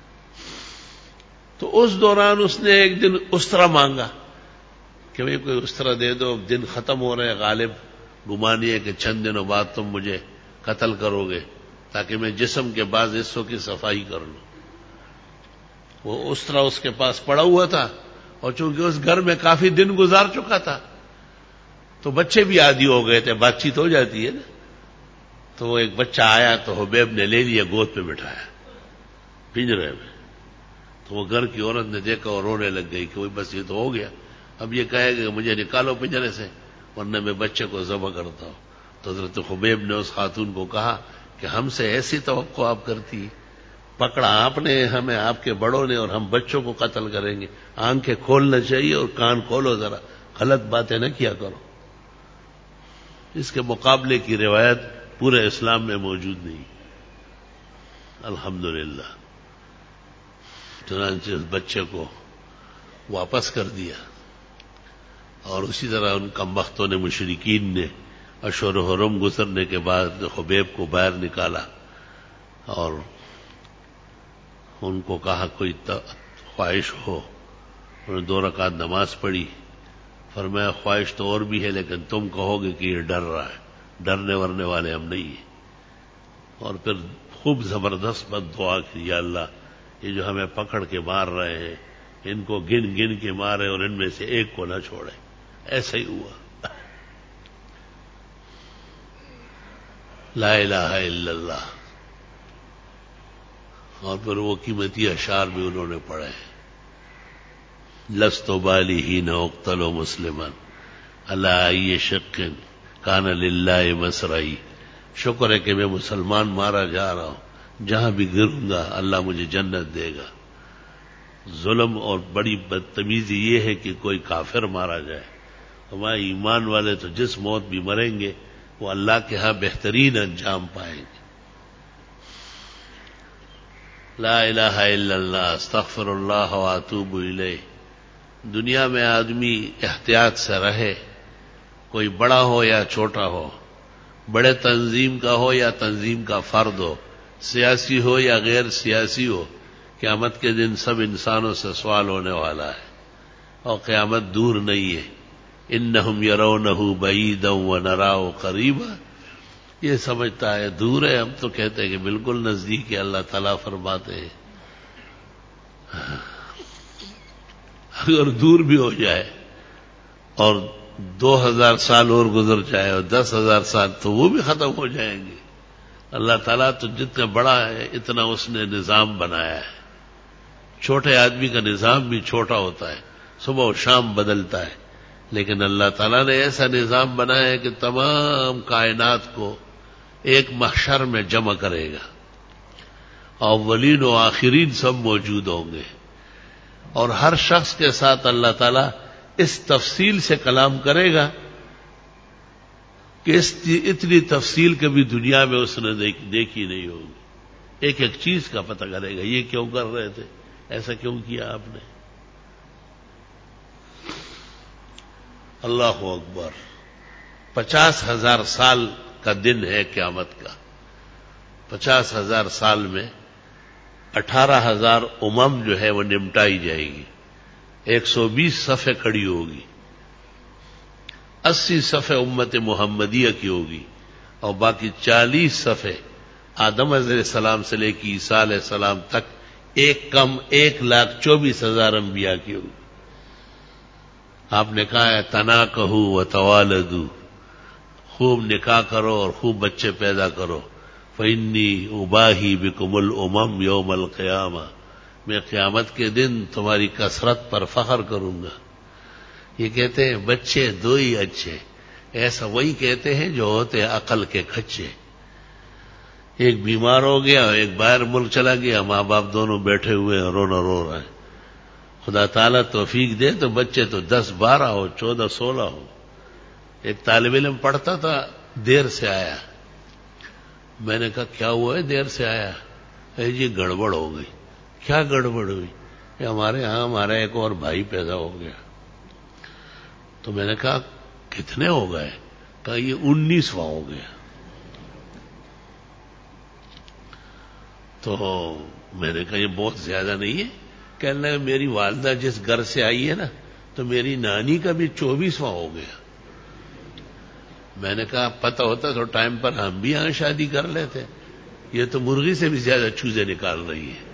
تو اس دوران اس نے ایک دن استرا مانگا کہ بھئی کوئی استرا دے دو، دن ختم ہو رہے، غالب گمانی ہے کہ چند دنوں بعد تم مجھے قتل کرو گے، تاکہ میں جسم کے بعض حصوں کی صفائی کر لوں۔ وہ استرا اس کے پاس پڑا ہوا تھا، اور چونکہ اس گھر میں کافی دن گزار چکا تھا تو بچے بھی عادی ہو گئے تھے، بات چیت ہو جاتی ہے نا۔ تو وہ ایک بچہ آیا تو حبیب نے لے لیا، گود پہ بٹھایا پنجرے میں۔ تو وہ گھر کی عورت نے دیکھا اور رونے لگ گئی کہ وہ بس یہ تو ہو گیا، اب یہ کہے گا کہ مجھے نکالو پنجرے سے ورنہ میں بچے کو ذبح کرتا ہوں۔ تو حضرت خبیب نے اس خاتون کو کہا کہ ہم سے ایسی توقع آپ کرتی، پکڑا آپ نے ہمیں، آپ کے بڑوں نے، اور ہم بچوں کو قتل کریں گے۔ آنکھیں کھولنا چاہیے اور کان کھولو ذرا، غلط باتیں نہ کیا کرو۔ اس کے مقابلے کی روایت پورے اسلام میں موجود نہیں، الحمدللہ۔ چنانچہ اس بچے کو واپس کر دیا، اور اسی طرح ان کمبختوں نے، مشرکین نے اشہر حرم گزرنے کے بعد خبیب کو باہر نکالا اور ان کو کہا کوئی خواہش ہو۔ انہوں نے دو رکعت نماز پڑھی، فرمایا خواہش تو اور بھی ہے لیکن تم کہو گے کہ یہ ڈر رہا ہے، ڈرنے ورنے والے ہم نہیں ہیں۔ اور پھر خوب زبردست بد دعا کی، یا اللہ یہ جو ہمیں پکڑ کے مار رہے ہیں ان کو گن گن کے مارے اور ان میں سے ایک کو نہ چھوڑے۔ ایسا ہی ہوا۔ لا الہ الا اللہ۔ اور پھر وہ قیمتی اشعار بھی انہوں نے پڑھے، لست بالی حین اقتل مسلما علی ای شق کان للہ مسرعی۔ شکر ہے کہ میں مسلمان مارا جا رہا ہوں، جہاں بھی گروں گا اللہ مجھے جنت دے گا۔ ظلم اور بڑی بدتمیزی یہ ہے کہ کوئی کافر مارا جائے، ہمارے ایمان والے تو جس موت بھی مریں گے وہ اللہ کے ہاں بہترین انجام پائیں گے۔ لا الہ الا اللہ، استغفر اللہ واتوب الیہ۔ دنیا میں آدمی احتیاط سے رہے، کوئی بڑا ہو یا چھوٹا ہو، بڑے تنظیم کا ہو یا تنظیم کا فرد ہو، سیاسی ہو یا غیر سیاسی ہو، قیامت کے دن سب انسانوں سے سوال ہونے والا ہے، اور قیامت دور نہیں ہے۔ انہم یرونہ بعیدا ونراہ قریبا، یہ سمجھتا ہے دور ہے، ہم تو کہتے ہیں کہ بالکل نزدیک ہے۔ اللہ تعالیٰ فرماتے ہیں اگر دور بھی ہو جائے اور دو ہزار سال اور گزر جائے اور دس ہزار سال، تو وہ بھی ختم ہو جائیں گے۔ اللہ تعالیٰ تو جتنا بڑا ہے اتنا اس نے نظام بنایا ہے۔ چھوٹے آدمی کا نظام بھی چھوٹا ہوتا ہے، صبح و شام بدلتا ہے، لیکن اللہ تعالیٰ نے ایسا نظام بنایا ہے کہ تمام کائنات کو ایک محشر میں جمع کرے گا، اولین و آخرین سب موجود ہوں گے، اور ہر شخص کے ساتھ اللہ تعالیٰ اس تفصیل سے کلام کرے گا کہ اس اتنی تفصیل کبھی دنیا میں اس نے دیکھی نہیں ہوگی۔ ایک ایک چیز کا پتہ کرے گا، یہ کیوں کر رہے تھے، ایسا کیوں کیا آپ نے۔ اللہ اکبر، پچاس ہزار سال کا دن ہے قیامت کا۔ پچاس ہزار سال میں اٹھارہ ہزار امم جو ہے وہ نمٹائی جائے گی، ایک سو بیس صفیں کھڑی ہوگی، اسی صفیں امت محمدیہ کی ہوگی، اور باقی چالیس صفیں آدم علیہ السلام سے لے کے عیسیٰ علیہ السلام تک ایک کم ایک لاکھ چوبیس ہزار انبیاء کی ہوگی۔ آپ نے کہا ہے تناکحوا وتوالدوا، خوب نکاح کرو اور خوب بچے پیدا کرو۔ فإنی اباہی بکم الامم یوم القیامہ، میں قیامت کے دن تمہاری کثرت پر فخر کروں گا۔ یہ کہتے ہیں بچے دو ہی اچھے، ایسا وہی کہتے ہیں جو ہوتے ہیں عقل کے کچے۔ ایک بیمار ہو گیا، ایک باہر ملک چلا گیا، ماں باپ دونوں بیٹھے ہوئے ہیں، رونا رو رہے ہیں۔ خدا تعالیٰ توفیق دے تو بچے تو دس بارہ ہو، چودہ سولہ ہو۔ ایک طالب علم پڑھتا تھا، دیر سے آیا۔ میں نے کہا کیا ہوا ہے دیر سے آیا؟ اے جی گڑبڑ ہو گئی۔ کیا گڑبڑ ہوئی؟ کہ ہمارے ہاں ہمارا ایک اور بھائی پیدا ہو گیا۔ تو میں نے کہا کتنے ہو گئے؟ کہا یہ انیسواں ہو گیا۔ تو میں نے کہا یہ بہت زیادہ نہیں ہے؟ کہنے لگا میری والدہ جس گھر سے آئی ہے نا، تو میری نانی کا بھی چوبیسواں ہو گیا۔ میں نے کہا پتہ ہوتا تو ٹائم پر ہم بھی یہاں شادی کر لیتے، یہ تو مرغی سے بھی زیادہ چوزے نکال رہی ہے۔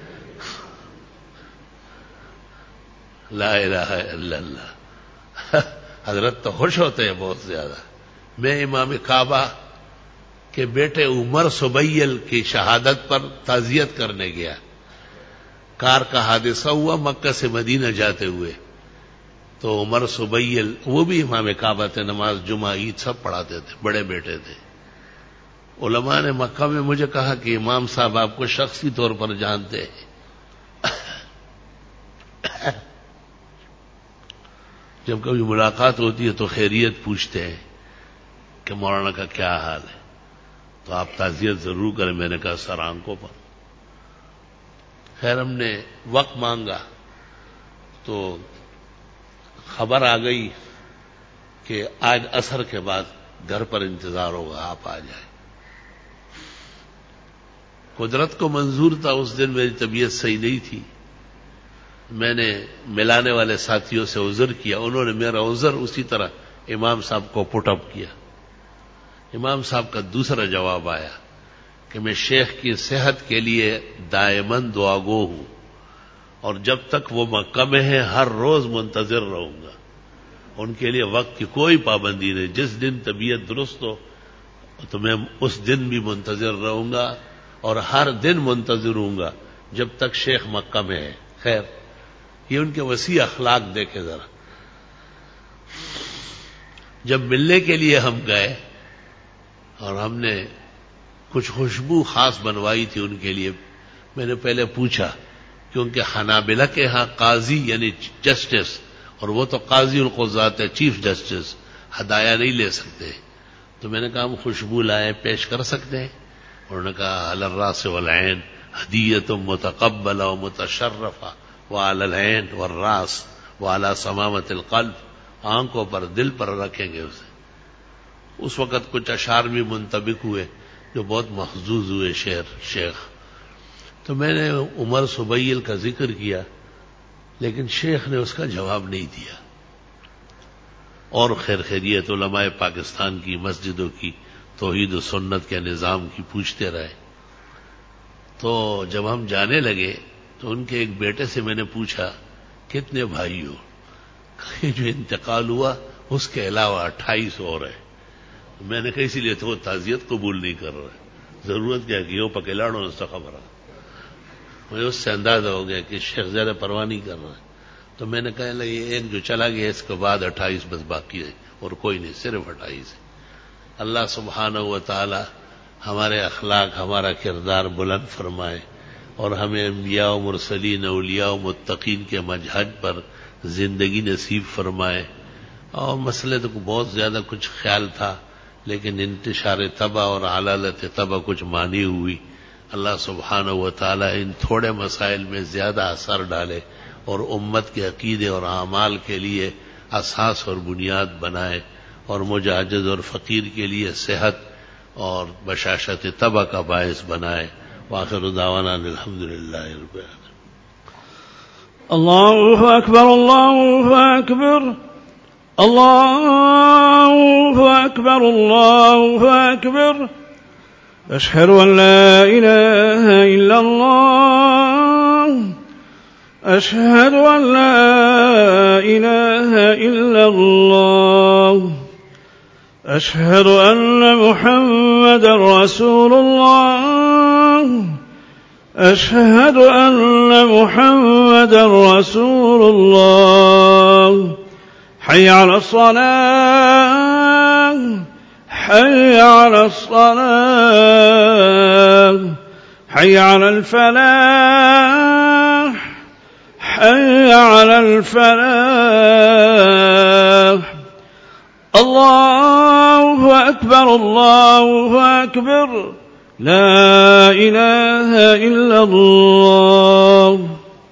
لا الہ الا اللہ۔ حضرت تو خوش ہوتے ہیں بہت زیادہ۔ میں امام کعبہ کے بیٹے عمر سبیل کی شہادت پر تعزیت کرنے گیا۔ کار کا حادثہ ہوا مکہ سے مدینہ جاتے ہوئے، تو عمر سبیل وہ بھی امام کعبہ تھے، نماز جمعہ عید سب پڑھاتے تھے، بڑے بیٹے تھے۔ علماء نے مکہ میں مجھے کہا کہ امام صاحب آپ کو شخصی طور پر جانتے ہیں۔ جب کبھی ملاقات ہوتی ہے تو خیریت پوچھتے ہیں کہ مولانا کا کیا حال ہے، تو آپ تعزیت ضرور کریں۔ میں نے کہا سر آنکھوں پر۔ خیر ہم نے وقت مانگا تو خبر آ گئی کہ آج عصر کے بعد گھر پر انتظار ہوگا، آپ آ جائیں۔ قدرت کو منظور تھا، اس دن میری طبیعت صحیح نہیں تھی۔ میں نے ملانے والے ساتھیوں سے عذر کیا، انہوں نے میرا عذر اسی طرح امام صاحب کو پٹ اپ کیا۔ امام صاحب کا دوسرا جواب آیا کہ میں شیخ کی صحت کے لیے دائماً دعا گو ہوں، اور جب تک وہ مکہ میں ہے ہر روز منتظر رہوں گا۔ ان کے لیے وقت کی کوئی پابندی نہیں، جس دن طبیعت درست ہو تو میں اس دن بھی منتظر رہوں گا، اور ہر دن منتظر ہوں گا جب تک شیخ مکہ میں ہے۔ خیر یہ ان کے وسیع اخلاق دیکھے ذرا۔ جب ملنے کے لیے ہم گئے اور ہم نے کچھ خوشبو خاص بنوائی تھی ان کے لیے، میں نے پہلے پوچھا کیونکہ حنابلہ کے ہاں قاضی یعنی جسٹس، اور وہ تو قاضی القضات ہے، چیف جسٹس، ہدایہ نہیں لے سکتے۔ تو میں نے کہا ہم خوشبو لائے، پیش کر سکتے ہیں؟ انہوں نے کہا علی الراس والعین ہدیۃ متقبلہ ومتشرفہ وعلی العین والراس وعلی صمامۃ القلب، آنکھوں پر دل پر رکھیں گے اسے۔ اس وقت کچھ اشعار بھی منطبق ہوئے جو بہت محظوظ ہوئے شعر شیخ۔ تو میں نے عمر سبیل کا ذکر کیا، لیکن شیخ نے اس کا جواب نہیں دیا، اور خیر خیریت علماء پاکستان کی مسجدوں کی توحید و سنت کے نظام کی پوچھتے رہے. تو جب ہم جانے لگے تو ان کے ایک بیٹے سے میں نے پوچھا کتنے بھائی ہو؟ کہ جو انتقال ہوا اس کے علاوہ اٹھائیس اور ہے. میں نے کہا اسی لیے تو وہ تعزیت قبول نہیں کر رہا. ضرورت کیا کہ وہ پکیلاڑوں سے خبر ہے. مجھے اس سے اندازہ ہو گیا کہ شیخ زیادہ پرواہ نہیں کر رہا ہے. تو میں نے کہا لگے ایک جو چلا گیا اس کے بعد اٹھائیس بس باقی ہے اور کوئی نہیں، صرف اٹھائیس ہے. اللہ سبحانہ و تعالی ہمارے اخلاق ہمارا کردار بلند فرمائے اور ہمیں انبیاء و مرسلین اولیاء و متقین کے منہج پر زندگی نصیب فرمائے. اور مسئلے تو بہت زیادہ کچھ خیال تھا لیکن انتشار تباہ اور علالت تباہ کچھ مانی ہوئی. اللہ سبحانہ و تعالی ان تھوڑے مسائل میں زیادہ اثر ڈالے اور امت کے عقیدے اور اعمال کے لیے اساس اور بنیاد بنائے اور مجھے عاجز اور فقیر کے لیے صحت اور بشاشت تباہ کا باعث بنائے. وآخر دعوانا الحمدللہ رب العالمین. اللہ اکبر اللہ اکبر اللہ اکبر اللہ اکبر. اشہد ان لا الہ الا اللہ اشہد ان لا الہ الا اللہ اشہد ان محمد رسول اللہ اشہد ان محمد رسول اللہ. حي على الصلاة حي على الصلاة حي على الفلاح حي على الفلاح. الله أكبر الله أكبر لا إله إلا الله.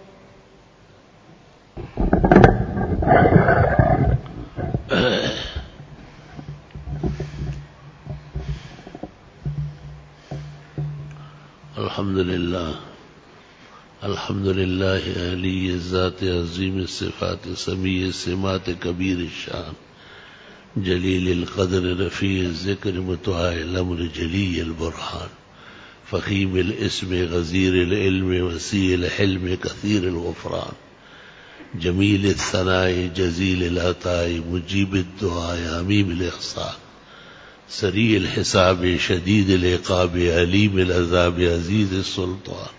الحمد للہ الحمد للہ علی الذات عظیم الصفات سمیع السمات کبیر الشان جلیل القدر رفیع الذکر متواع الامر جلی البرہان فخیم الاسم غزیر العلم وسیع الحلم کثیر الغفران جمیل الثناء جزیل العطاء مجیب الدعاء عمیم الاحسان سریع الحساب شدید العقاب علیم العذاب عزیز السلطان.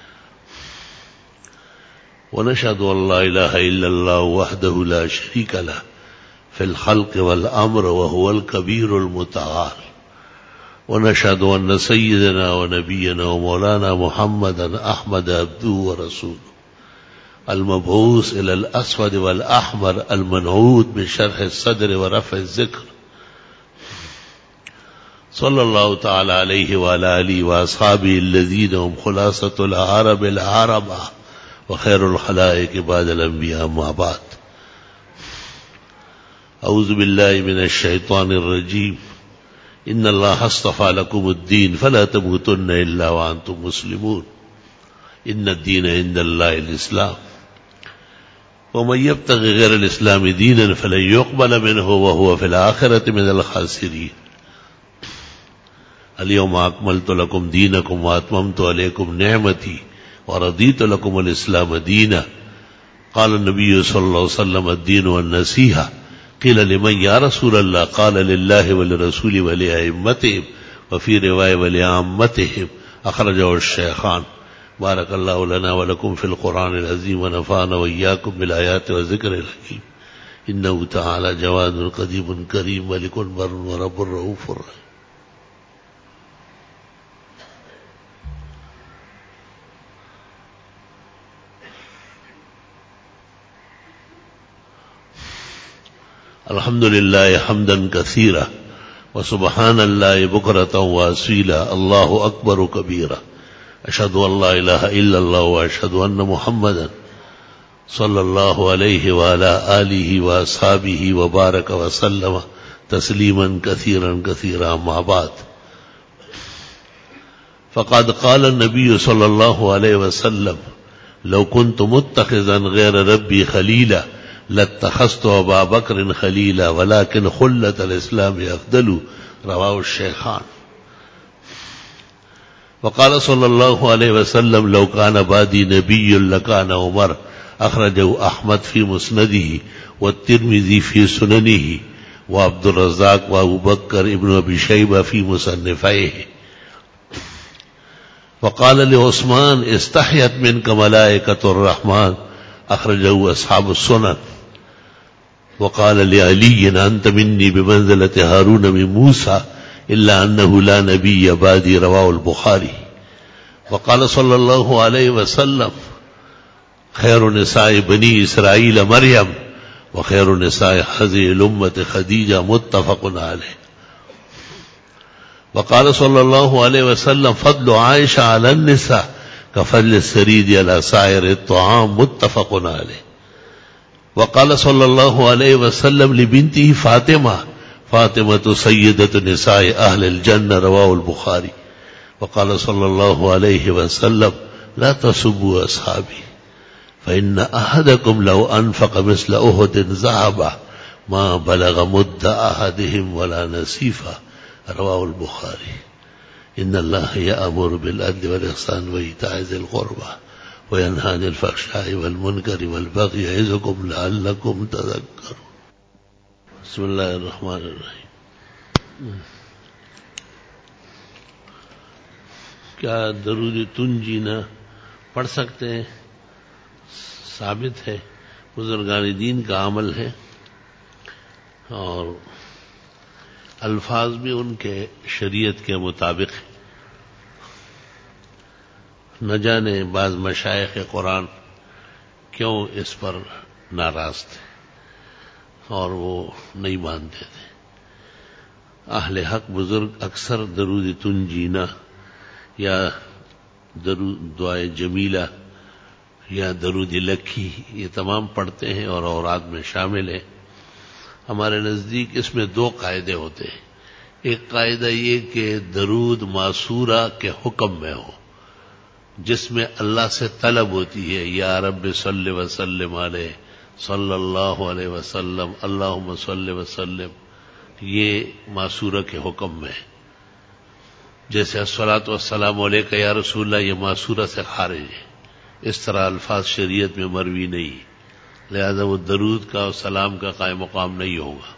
ونشهد ان لا اله الا الله وحده لا شريك له في الخلق والامر وهو الكبير المتعال. ونشهد ان سيدنا ونبينا ومولانا محمدا احمد عبده ورسوله المبعوث الى الاسود والاحمر المنعوت بشرح الصدر ورفع الذكر صلی اللہ تعالی علیہ وعلی آلہ واصحابہ الذین هم خلاصۃ العرب العربہ وخیر الخلائق بعد الانبیاء اما بعد. اعوذ باللہ من الشیطان الرجیم. ان اللہ اصطفى لكم الدین فلا تموتن الا وانتم مسلمون. ان الدین عند اللہ الاسلام ومن يبتغ غیر الاسلام دینا فلن يقبل منه وهو في الآخرة من الخاسرین. اليوم اکملت لکم دینکم واتممت علیکم نعمتی ورضیت لکم الاسلام دینا. قال النبی صلی اللہ علیہ وسلم الدین والنصیحہ. قیل لمن یا رسول اللہ؟ قال للہ ولرسول ولأئمتہم وفی روایہ ولعامتہم. اخرجہ الشیخان. بارک اللہ لنا ولکم فی القرآن العظیم ونفعنا وإیاکم بالآیات والذکر الحکیم. انہ تعالی جواد قدیم کریم ملک بر ورب رؤوف الرحیم. الحمد للہ حمدا کثیرا وسبحان اللہ بکرۃ واصیلا. اللہ اکبر کبیرا. اشہد ان لا الہ الا اللہ واشہد ان محمدا صلی اللہ علیہ وعلی آلہ واصحابہ وبارک وسلم تسلیما کثیرا کثیرا. اما بعد فقد قال النبی صلی اللہ علیہ وسلم لو كنت متخذا غیر ربی خلیلا لاتخذت ابا بکر خلیلا ولكن خلة الاسلام افضل رواه الشیخان. وقال صلی اللہ علیہ وسلم لو كان بعدي نبي لكان عمر اخرجه احمد في مسنده والترمذي في سننه وعبد الرزاق وابو بکر ابن ابی شیبہ في مصنفيه. وقال لعثمان استحيت منك ملائكة الرحمن اخرجه اصحاب السنن. وقال لعلي انت مني بمنزلة هارون من موسى الا انه لا نبي بعدي رواه البخاري. وقال صلى الله عليه وسلم خير نساء بني اسرائيل مريم وخير نساء هذه الامة خديجة متفق عليه. وقال صلى الله عليه وسلم فضل عائشة على النساء كفضل السريد على سائر الطعام متفق عليه. وقال صلى الله عليه وسلم لبنته فاطمة فاطمة سيدة نساء أهل الجنة رواه البخاري. وقال صلى الله عليه وسلم لا تسبوا أصحابي فإن أحدكم لو أنفق مثل أحد ذهبا ما بلغ مد أحدهم ولا نصيفا رواه البخاري. إن الله يأمر بالعدل والإحسان وإيتاء ذي القربى وينهى عن الفحشاء والمنكر والبغي يعظكم لعلكم تذكرون. بسم اللہ الرحمن الرحیم. کیا درود تنجینا پڑھ سکتے ہیں؟ ثابت ہے، بزرگان دین کا عمل ہے، اور الفاظ بھی ان کے شریعت کے مطابق ہیں. نہ جانے بعض مشائخ قرآن کیوں اس پر ناراض تھے اور وہ نہیں مانتے تھے. اہل حق بزرگ اکثر درود تنجینا یا درود دعائے جمیلہ یا درود لکھی یہ تمام پڑھتے ہیں اور اوراد میں شامل ہیں. ہمارے نزدیک اس میں دو قاعدے ہوتے ہیں. ایک قاعدہ یہ کہ درود معصورہ کے حکم میں ہو، جس میں اللہ سے طلب ہوتی ہے یا رب صلی وسلم علیہ صلی اللہ علیہ وسلم اللہم صلی وسلم، یہ معصورہ کے حکم میں. جیسے الصلاۃ والسلام علیک یا رسول اللہ، یہ معصورہ سے خارج ہے. اس طرح الفاظ شریعت میں مروی نہیں، لہذا وہ درود کا اور سلام کا قائم مقام نہیں ہوگا.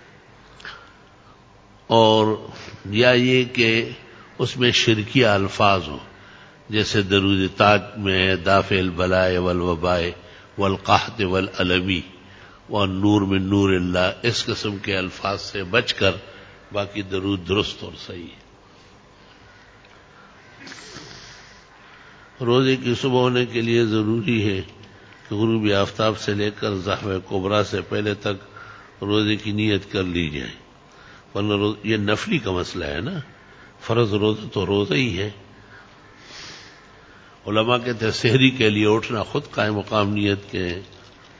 اور یا یہ کہ اس میں شرکیہ الفاظ ہو، جیسے درود تاج میں ہے دافع البلائے والوبائے والقحط والعلمی والنور من نور اللہ، اس قسم کے الفاظ سے بچ کر باقی درود درست اور صحیح ہے. روزے کی صبح ہونے کے لیے ضروری ہے کہ غروب آفتاب سے لے کر زحمہ کبریٰ سے پہلے تک روزے کی نیت کر لی جائے، ورنہ یہ نفلی کا مسئلہ ہے نا. فرض روزہ تو روزہ ہی ہے. علماء کہتے ہیں سحری کے لیے اٹھنا خود قائم مقام نیت کے ہیں.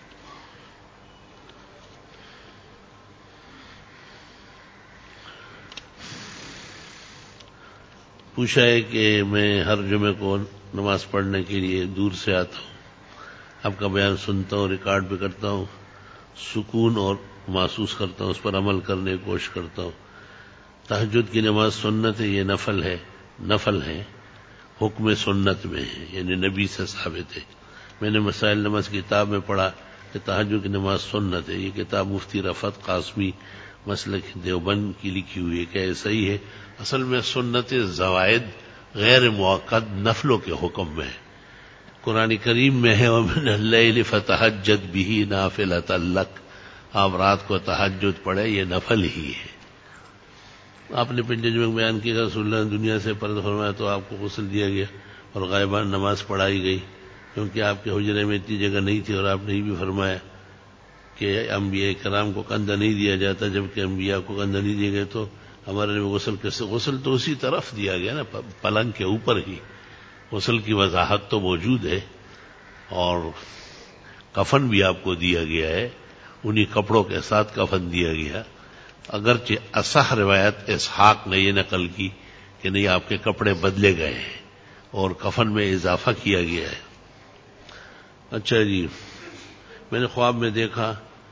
پوچھا ہے کہ میں ہر جمعے کو نماز پڑھنے کے لیے دور سے آتا ہوں، آپ کا بیان سنتا ہوں، ریکارڈ بھی کرتا ہوں، سکون اور محسوس کرتا ہوں، اس پر عمل کرنے کی کوشش کرتا ہوں. تہجد کی نماز سنت ہے، یہ نفل ہے، نفل ہے، حکم سنت میں ہے، یعنی نبی سے ثابت ہے. میں نے مسائل نماز کی کتاب میں پڑھا کہ تہجد کی نماز سنت ہے. یہ کتاب مفتی رفعت قاسمی مسلک دیوبند کی لکھی ہوئی ہے. کہ یہ صحیح ہے؟ اصل میں سنت زوائد غیر موقت نفلوں کے حکم میں ہے. قرآن کریم میں ہے وَمِنَ اللَّيْلِ فَتَهَجَّدْ بِهِ نَافِلَةً لَكَ، آپ رات کو تہجد پڑھے، یہ نفل ہی ہے. آپ نے پنجے میں بیان کیا رسول اللہ نے دنیا سے پرد فرمایا تو آپ کو غسل دیا گیا اور غائبان نماز پڑھائی گئی، کیونکہ آپ کے حجرے میں اتنی جگہ نہیں تھی. اور آپ نے یہ بھی فرمایا کہ انبیاء کرام کو کندھا نہیں دیا جاتا، جبکہ انبیاء کو کندھا نہیں دیے گئے تو ہمارے لیے غسل کیسے؟ غسل تو اسی طرف دیا گیا نا، پلنگ کے اوپر ہی. غسل کی وضاحت تو موجود ہے، اور کفن بھی آپ کو دیا گیا ہے، انہی کپڑوں کے ساتھ کفن دیا گیا. اگرچہ اصح روایت اسحاق نے یہ نقل کی کہ نہیں، آپ کے کپڑے بدلے گئے ہیں اور کفن میں اضافہ کیا گیا ہے. اچھا جی، میں نے خواب میں دیکھا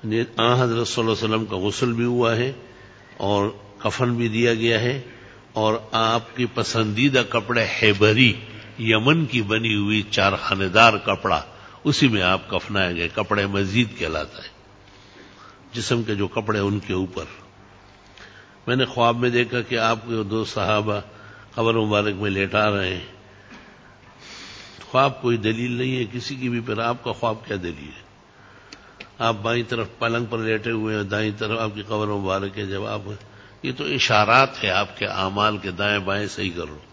آن حضرت صلی اللہ علیہ وسلم کا غسل بھی ہوا ہے اور کفن بھی دیا گیا ہے، اور آپ کی پسندیدہ کپڑے خیبری یمن کی بنی ہوئی چار خانے دار کپڑا، اسی میں آپ کفنائے گئے، کپڑے مزید کہلاتا ہے، جسم کے جو کپڑے ان کے اوپر۔ میں نے خواب میں دیکھا کہ آپ کے دو صحابہ قبر مبارک میں لیٹا رہے ہیں۔ خواب کوئی دلیل نہیں ہے کسی کی بھی، پھر آپ کا خواب کیا دلیل ہے؟ آپ بائیں طرف پلنگ پر لیٹے ہوئے ہیں، دائیں طرف آپ کی قبر مبارک ہے، جب آپ یہ تو اشارات ہے آپ کے اعمال کے، دائیں بائیں صحیح کر لو۔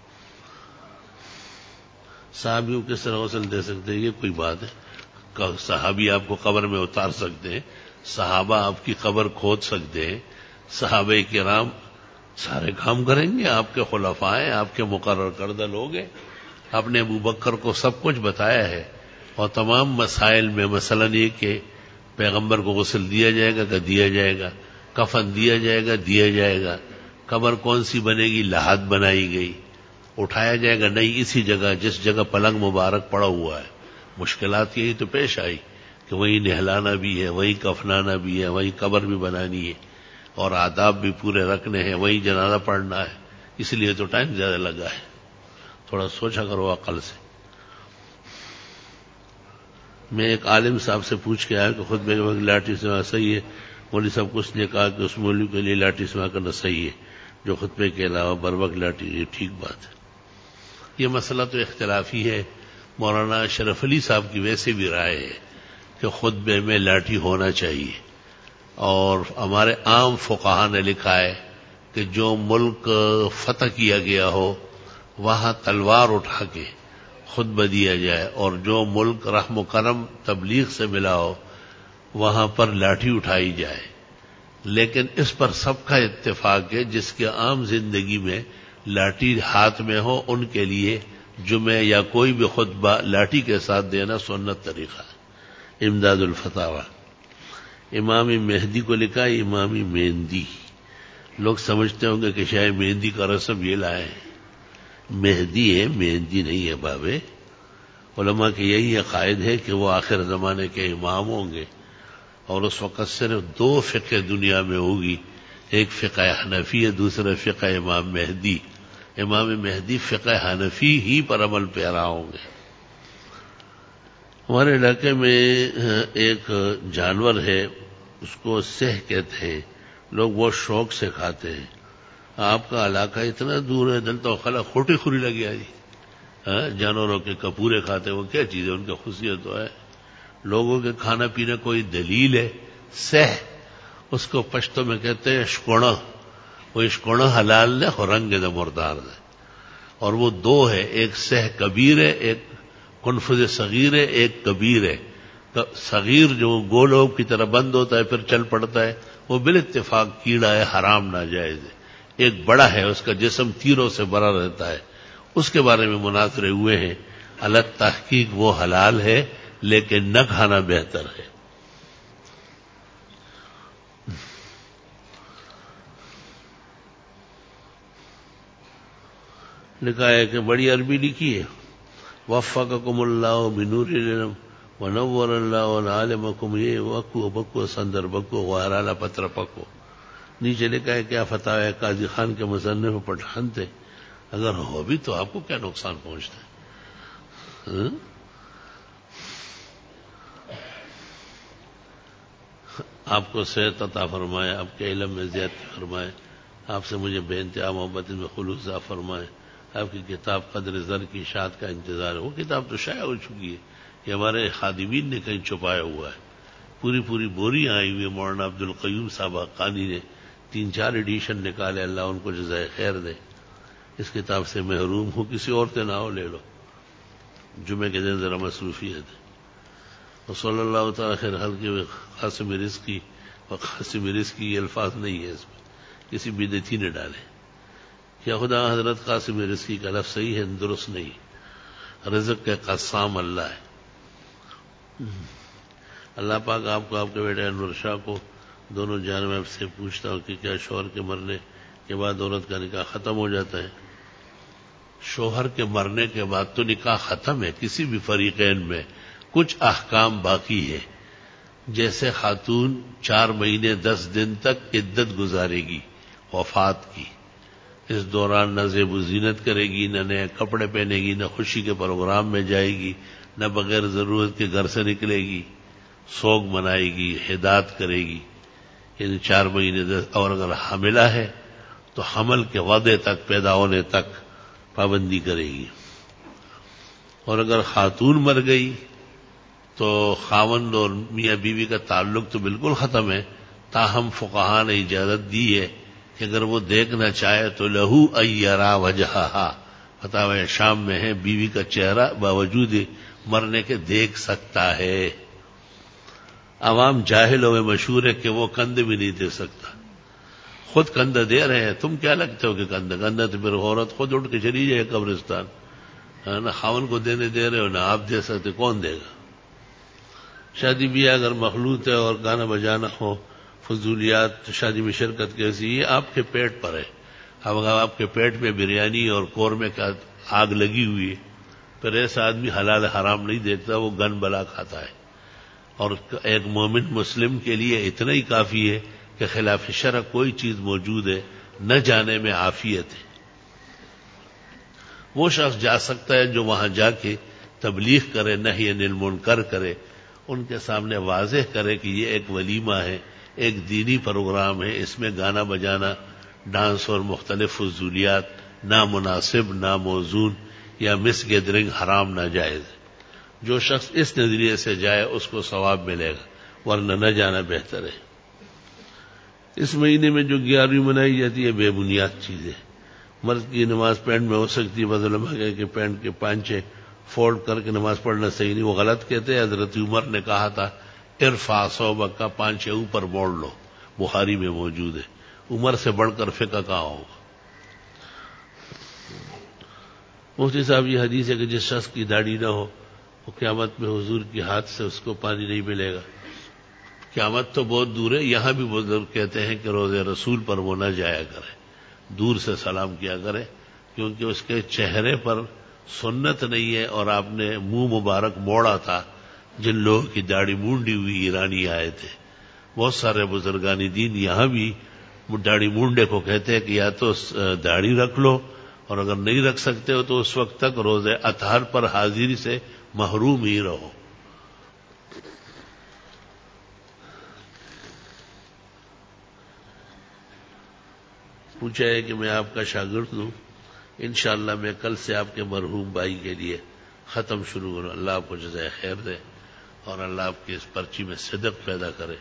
صحابیوں کس طرح غسل دے سکتے ہیں؟ یہ کوئی بات ہے؟ صحابی آپ کو قبر میں اتار سکتے ہیں، صحابہ آپ کی قبر کھود سکتے ہیں، صحابہ کرام سارے کام کریں گے، آپ کے خلفاء ہیں، آپ کے مقرر کردہ لوگ ہیں۔ آپ نے ابو بکر کو سب کچھ بتایا ہے، اور تمام مسائل میں مثلا یہ کہ پیغمبر کو غسل دیا جائے گا کہ دیا جائے گا، کفن دیا جائے گا دیا جائے گا، قبر کون سی بنے گی؟ لحد بنائی گئی، اٹھایا جائے گا نہیں، اسی جگہ جس جگہ پلنگ مبارک پڑا ہوا ہے۔ مشکلات یہی تو پیش آئی کہ وہیں نہلانا بھی ہے، وہیں کفنانا بھی ہے، وہیں قبر بھی بنانی ہے، اور آداب بھی پورے رکھنے ہیں، وہیں جنازہ پڑھنا ہے، اس لیے تو ٹائم زیادہ لگا ہے۔ تھوڑا سوچا کرو عقل سے۔ میں ایک عالم صاحب سے پوچھ کے آیا کہ خطبے کے وقت لاٹھی سما صحیح ہے؟ مولوی صاحب کو اس نے کہا کہ اس مولوی کے لیے لاٹھی سما کرنا صحیح ہے جو خطبے کے علاوہ بر وقت لاٹھی، یہ ٹھیک بات ہے۔ یہ مسئلہ تو اختلافی ہے۔ مولانا اشرف علی صاحب کی ویسے بھی رائے ہے کہ خطبے میں لاٹھی ہونا چاہیے، اور ہمارے عام فقہا نے لکھا ہے کہ جو ملک فتح کیا گیا ہو وہاں تلوار اٹھا کے خطبہ دیا جائے، اور جو ملک رحم و کرم تبلیغ سے ملا ہو وہاں پر لاٹھی اٹھائی جائے۔ لیکن اس پر سب کا اتفاق ہے جس کے عام زندگی میں لاٹھی ہاتھ میں ہو ان کے لیے جمعے یا کوئی بھی خطبہ لاٹھی کے ساتھ دینا سنت طریقہ ہے۔ امداد الفتاوی امام مہدی کو لکھا ہے، امام مہندی، لوگ سمجھتے ہوں گے کہ شاید مہندی کا رسم یہ لائے ہیں، مہدی ہے، مہندی نہیں ہے بابے۔ علماء کے یہی عقائد ہے کہ وہ آخر زمانے کے امام ہوں گے، اور اس وقت صرف دو فقہ دنیا میں ہوگی، ایک فقہ حنفی ہے، دوسرا فقہ امام مہدی۔ امام مہدی فقہ حنفی ہی پر عمل پیرا ہوں گے۔ ہمارے علاقے میں ایک جانور ہے، اس کو سہ کہتے ہیں، لوگ بہت شوق سے کھاتے ہیں۔ آپ کا علاقہ اتنا دور ہے، دل تو خلا کھوٹی خوری لگی آئی، جانوروں کے کپورے کھاتے ہیں، وہ کیا چیز ہے؟ ان کی خصوصیت تو ہے۔ لوگوں کے کھانا پینے کوئی دلیل ہے؟ سہ، اس کو پشتو میں کہتے ہیں اشکونا، وہ اشکونا حلال نے اور رنگ دے مردار دے، اور وہ دو ہے، ایک سہ کبیر ہے، ایک کنفذ صغیر ہے، ایک کبیر ہے۔ صغیر جو گولوں کی طرح بند ہوتا ہے پھر چل پڑتا ہے، وہ بالاتفاق کیڑا ہے، حرام ناجائز ہے۔ ایک بڑا ہے، اس کا جسم تیروں سے بھرا رہتا ہے، اس کے بارے میں مناظرے ہوئے ہیں۔ الگ تحقیق وہ حلال ہے لیکن نہ کھانا بہتر ہے۔ لکھا ہے کہ بڑی عربی لکھی ہے، وفقکم اللہ بنور العلم ونور اللہ عالمکم، یہ وکو بکو سندر بکو غہرالہ پتر پکو۔ نیچے لکھا ہے کیا فتاوی قاضی خان کے مصنف پٹھان تھے، اگر ہو بھی تو آپ کو کیا نقصان پہنچتا ہے؟ آپ کو صحت عطا فرمائے، آپ کے علم میں زیادتی فرمائے، آپ سے مجھے بے انتہا محبت میں خلوص عطا فرمائے۔ آپ کی کتاب قدر زر کی اشاعت کا انتظار ہے۔ وہ کتاب تو شائع ہو چکی ہے، یہ ہمارے خادمین نے کہیں چھپایا ہوا ہے، پوری پوری بوری آئی ہوئی ہے۔ مولانا عبد القیوم صاحب حقانی نے تین چار ایڈیشن نکالے، اللہ ان کو جزائے خیر دے۔ اس کتاب سے محروم ہو، کسی اور سے نہ ہو، لے لو، جمعے کے دن ذرا مصروفیت ہے۔ وصلی اللہ تعالی خیر خلق و قاسم رزقی و قاسم رزقی، یہ الفاظ نہیں ہے اس میں، کسی بدعتی نے ڈالے۔ کیا خدا حضرت قاسم رزقی کا لفظ صحیح ہے؟ درست نہیں، رزق کے قسام اللہ ہے۔ اللہ پاک آپ کو، آپ کے بیٹے انور شاہ کو، دونوں جانب سے پوچھتا ہوں کہ کیا شوہر کے مرنے کے بعد عورت کا نکاح ختم ہو جاتا ہے؟ شوہر کے مرنے کے بعد تو نکاح ختم ہے، کسی بھی فریقین میں کچھ احکام باقی ہے۔ جیسے خاتون چار مہینے دس دن تک عدت گزارے گی وفات کی، اس دوران نہ زیب و زینت کرے گی، نہ نئے کپڑے پہنے گی، نہ خوشی کے پروگرام میں جائے گی، نہ بغیر ضرورت کے گھر سے نکلے گی، سوگ منائے گی، ہدایت کرے گی، یعنی چار مہینے دس. اور اگر حاملہ ہے تو حمل کے وعدے تک، پیدا ہونے تک پابندی کرے گی. اور اگر خاتون مر گئی تو خاوند اور میاں بیوی کا تعلق تو بالکل ختم ہے، تاہم فقہا نے اجازت دی ہے کہ اگر وہ دیکھنا چاہے تو لہو ایرا وجہہا، فتاوی شام میں ہے، بیوی کا چہرہ باوجود مرنے کے دیکھ سکتا ہے. عوام جاہل ہوئے مشہور ہے کہ وہ کندھے بھی نہیں دے سکتا، خود کندھا دے رہے ہیں، تم کیا لگتے ہو کہ کندھا کندھا تو پھر عورت خود اٹھ کے چلی جائے قبرستان. نہ خاون کو دینے دے رہے ہو نہ آپ دے سکتے، کون دے گا؟ شادی بیاہ اگر مخلوط ہے اور گانا بجانا ہو، فضولیات، تو شادی میں شرکت کیسی؟ یہ آپ کے پیٹ پر ہے. اب اگر آپ کے پیٹ میں بریانی اور قورمے کا آگ لگی ہوئی ہے پھر ایسا آدمی حلال حرام نہیں دیکھتا، وہ گن بلا کھاتا ہے. اور ایک مومن مسلم کے لیے اتنا ہی کافی ہے کہ خلاف شرع کوئی چیز موجود ہے، نہ جانے میں عافیت ہے. وہ شخص جا سکتا ہے جو وہاں جا کے تبلیغ کرے، نہی عن المنکر کرے، ان کے سامنے واضح کرے کہ یہ ایک ولیمہ ہے، ایک دینی پروگرام ہے، اس میں گانا بجانا، ڈانس اور مختلف فضولیات نامناسب، ناموزون یا مس گیدرنگ حرام ناجائز ہے. جو شخص اس نظریے سے جائے اس کو ثواب ملے گا، ورنہ نہ جانا بہتر ہے. اس مہینے میں جو گیارہویں منائی جاتی ہے بے بنیاد چیزیں. مرد کی نماز پینٹ میں ہو سکتی ہے، بعض علماء کہتے ہیں کہ پینٹ کے پانچے فولڈ کر کے نماز پڑھنا صحیح نہیں، وہ غلط کہتے ہیں. حضرت عمر نے کہا تھا ارفع ثوبک کا پانچے اوپر موڑ لو، بخاری میں موجود ہے. عمر سے بڑھ کر فقہ کہاں ہوگا؟ مفتی صاحب یہ حدیث ہے کہ جس شخص کی داڑھی نہ ہو وہ قیامت میں حضور کی ہاتھ سے اس کو پانی نہیں ملے گا. قیامت تو بہت دور ہے، یہاں بھی بزرگ کہتے ہیں کہ روز رسول پر وہ نہ جایا کرے، دور سے سلام کیا کرے، کیونکہ اس کے چہرے پر سنت نہیں ہے. اور آپ نے منہ مبارک موڑا تھا جن لوگوں کی داڑھی مونڈی ہوئی ایرانی آئے تھے. بہت سارے بزرگان دین یہاں بھی داڑھی مونڈے کو کہتے ہیں کہ یا تو داڑھی رکھ لو، اور اگر نہیں رکھ سکتے ہو تو اس وقت تک روز اطہار پر حاضری سے محروم ہی رہو. پوچھا ہے کہ میں آپ کا شاگرد ہوں، انشاءاللہ میں کل سے آپ کے مرحوم بھائی کے لیے ختم شروع کروں. اللہ آپ کو جزائے خیر دے اور اللہ آپ کی اس پرچی میں صدق پیدا کرے.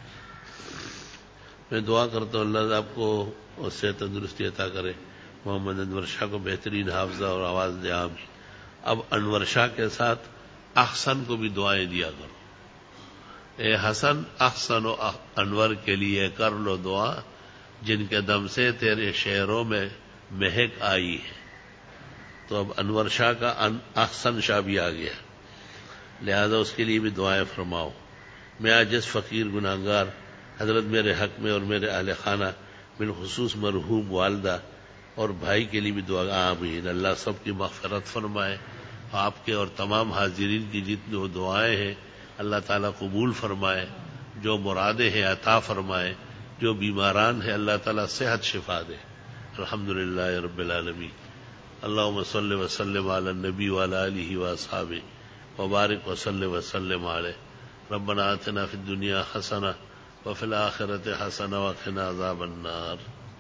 میں دعا کرتا ہوں اللہ آپ کو اور صحت تندرستی عطا کرے، محمد انور شاہ کو بہترین حافظہ اور آواز دے. آمین. اب انور شاہ کے ساتھ احسن کو بھی دعائیں دیا کرو. اے حسن، احسن و انور کے لیے کر لو دعا، جن کے دم سے تیرے شعروں میں مہک آئی ہے. تو اب انور شاہ کا احسن شاہ بھی آ گیا، لہذا اس کے لیے بھی دعائیں فرماؤ. میں آج جس فقیر گناہگار حضرت میرے حق میں اور میرے اہل خانہ بالخصوص مرحوم والدہ اور بھائی کے لیے بھی دعا. آمین. اللہ سب کی مغفرت فرمائے، آپ کے اور تمام حاضرین کی جتنی وہ دعائیں ہیں اللہ تعالیٰ قبول فرمائے، جو مرادیں ہیں عطا فرمائے، جو بیماران ہیں اللہ تعالیٰ صحت شفا دے. الحمدللہ رب العالمین. اللہم صلی وسلم علی النبی وعلی آلہ واصحابہ وبارک وسلم وسلم علیہ. ربنا آتنا فی الدنیا حسنہ وفی الآخرۃ حسنہ وقنا عذاب النار.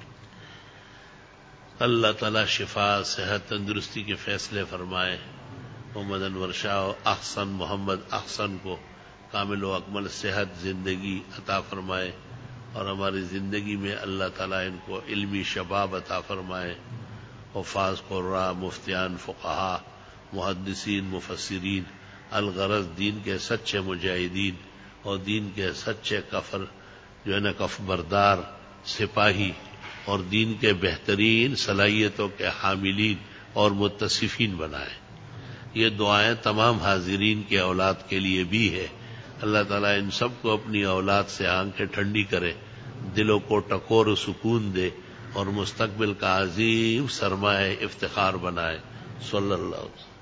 اللہ تعالیٰ شفا، صحت، تندرستی کے فیصلے فرمائے. محمد انور شاہ و احسن محمد احسن کو کامل و اکمل صحت، زندگی عطا فرمائے، اور ہماری زندگی میں اللہ تعالیٰ ان کو علمی شباب عطا فرمائے. حفاظ، قراء، مفتیان، فقہا، محدثین، مفسرین، الغرض دین کے سچے مجاہدین اور دین کے سچے کفر جو ہے نا کف بردار سپاہی اور دین کے بہترین صلاحیتوں کے حاملین اور متصفین بنائے. یہ دعائیں تمام حاضرین کے اولاد کے لیے بھی ہے. اللہ تعالیٰ ان سب کو اپنی اولاد سے آنکھیں ٹھنڈی کرے، دلوں کو ٹکور و سکون دے، اور مستقبل کا عظیم سرمایہ افتخار بنائے. صلی اللہ علیہ وسلم.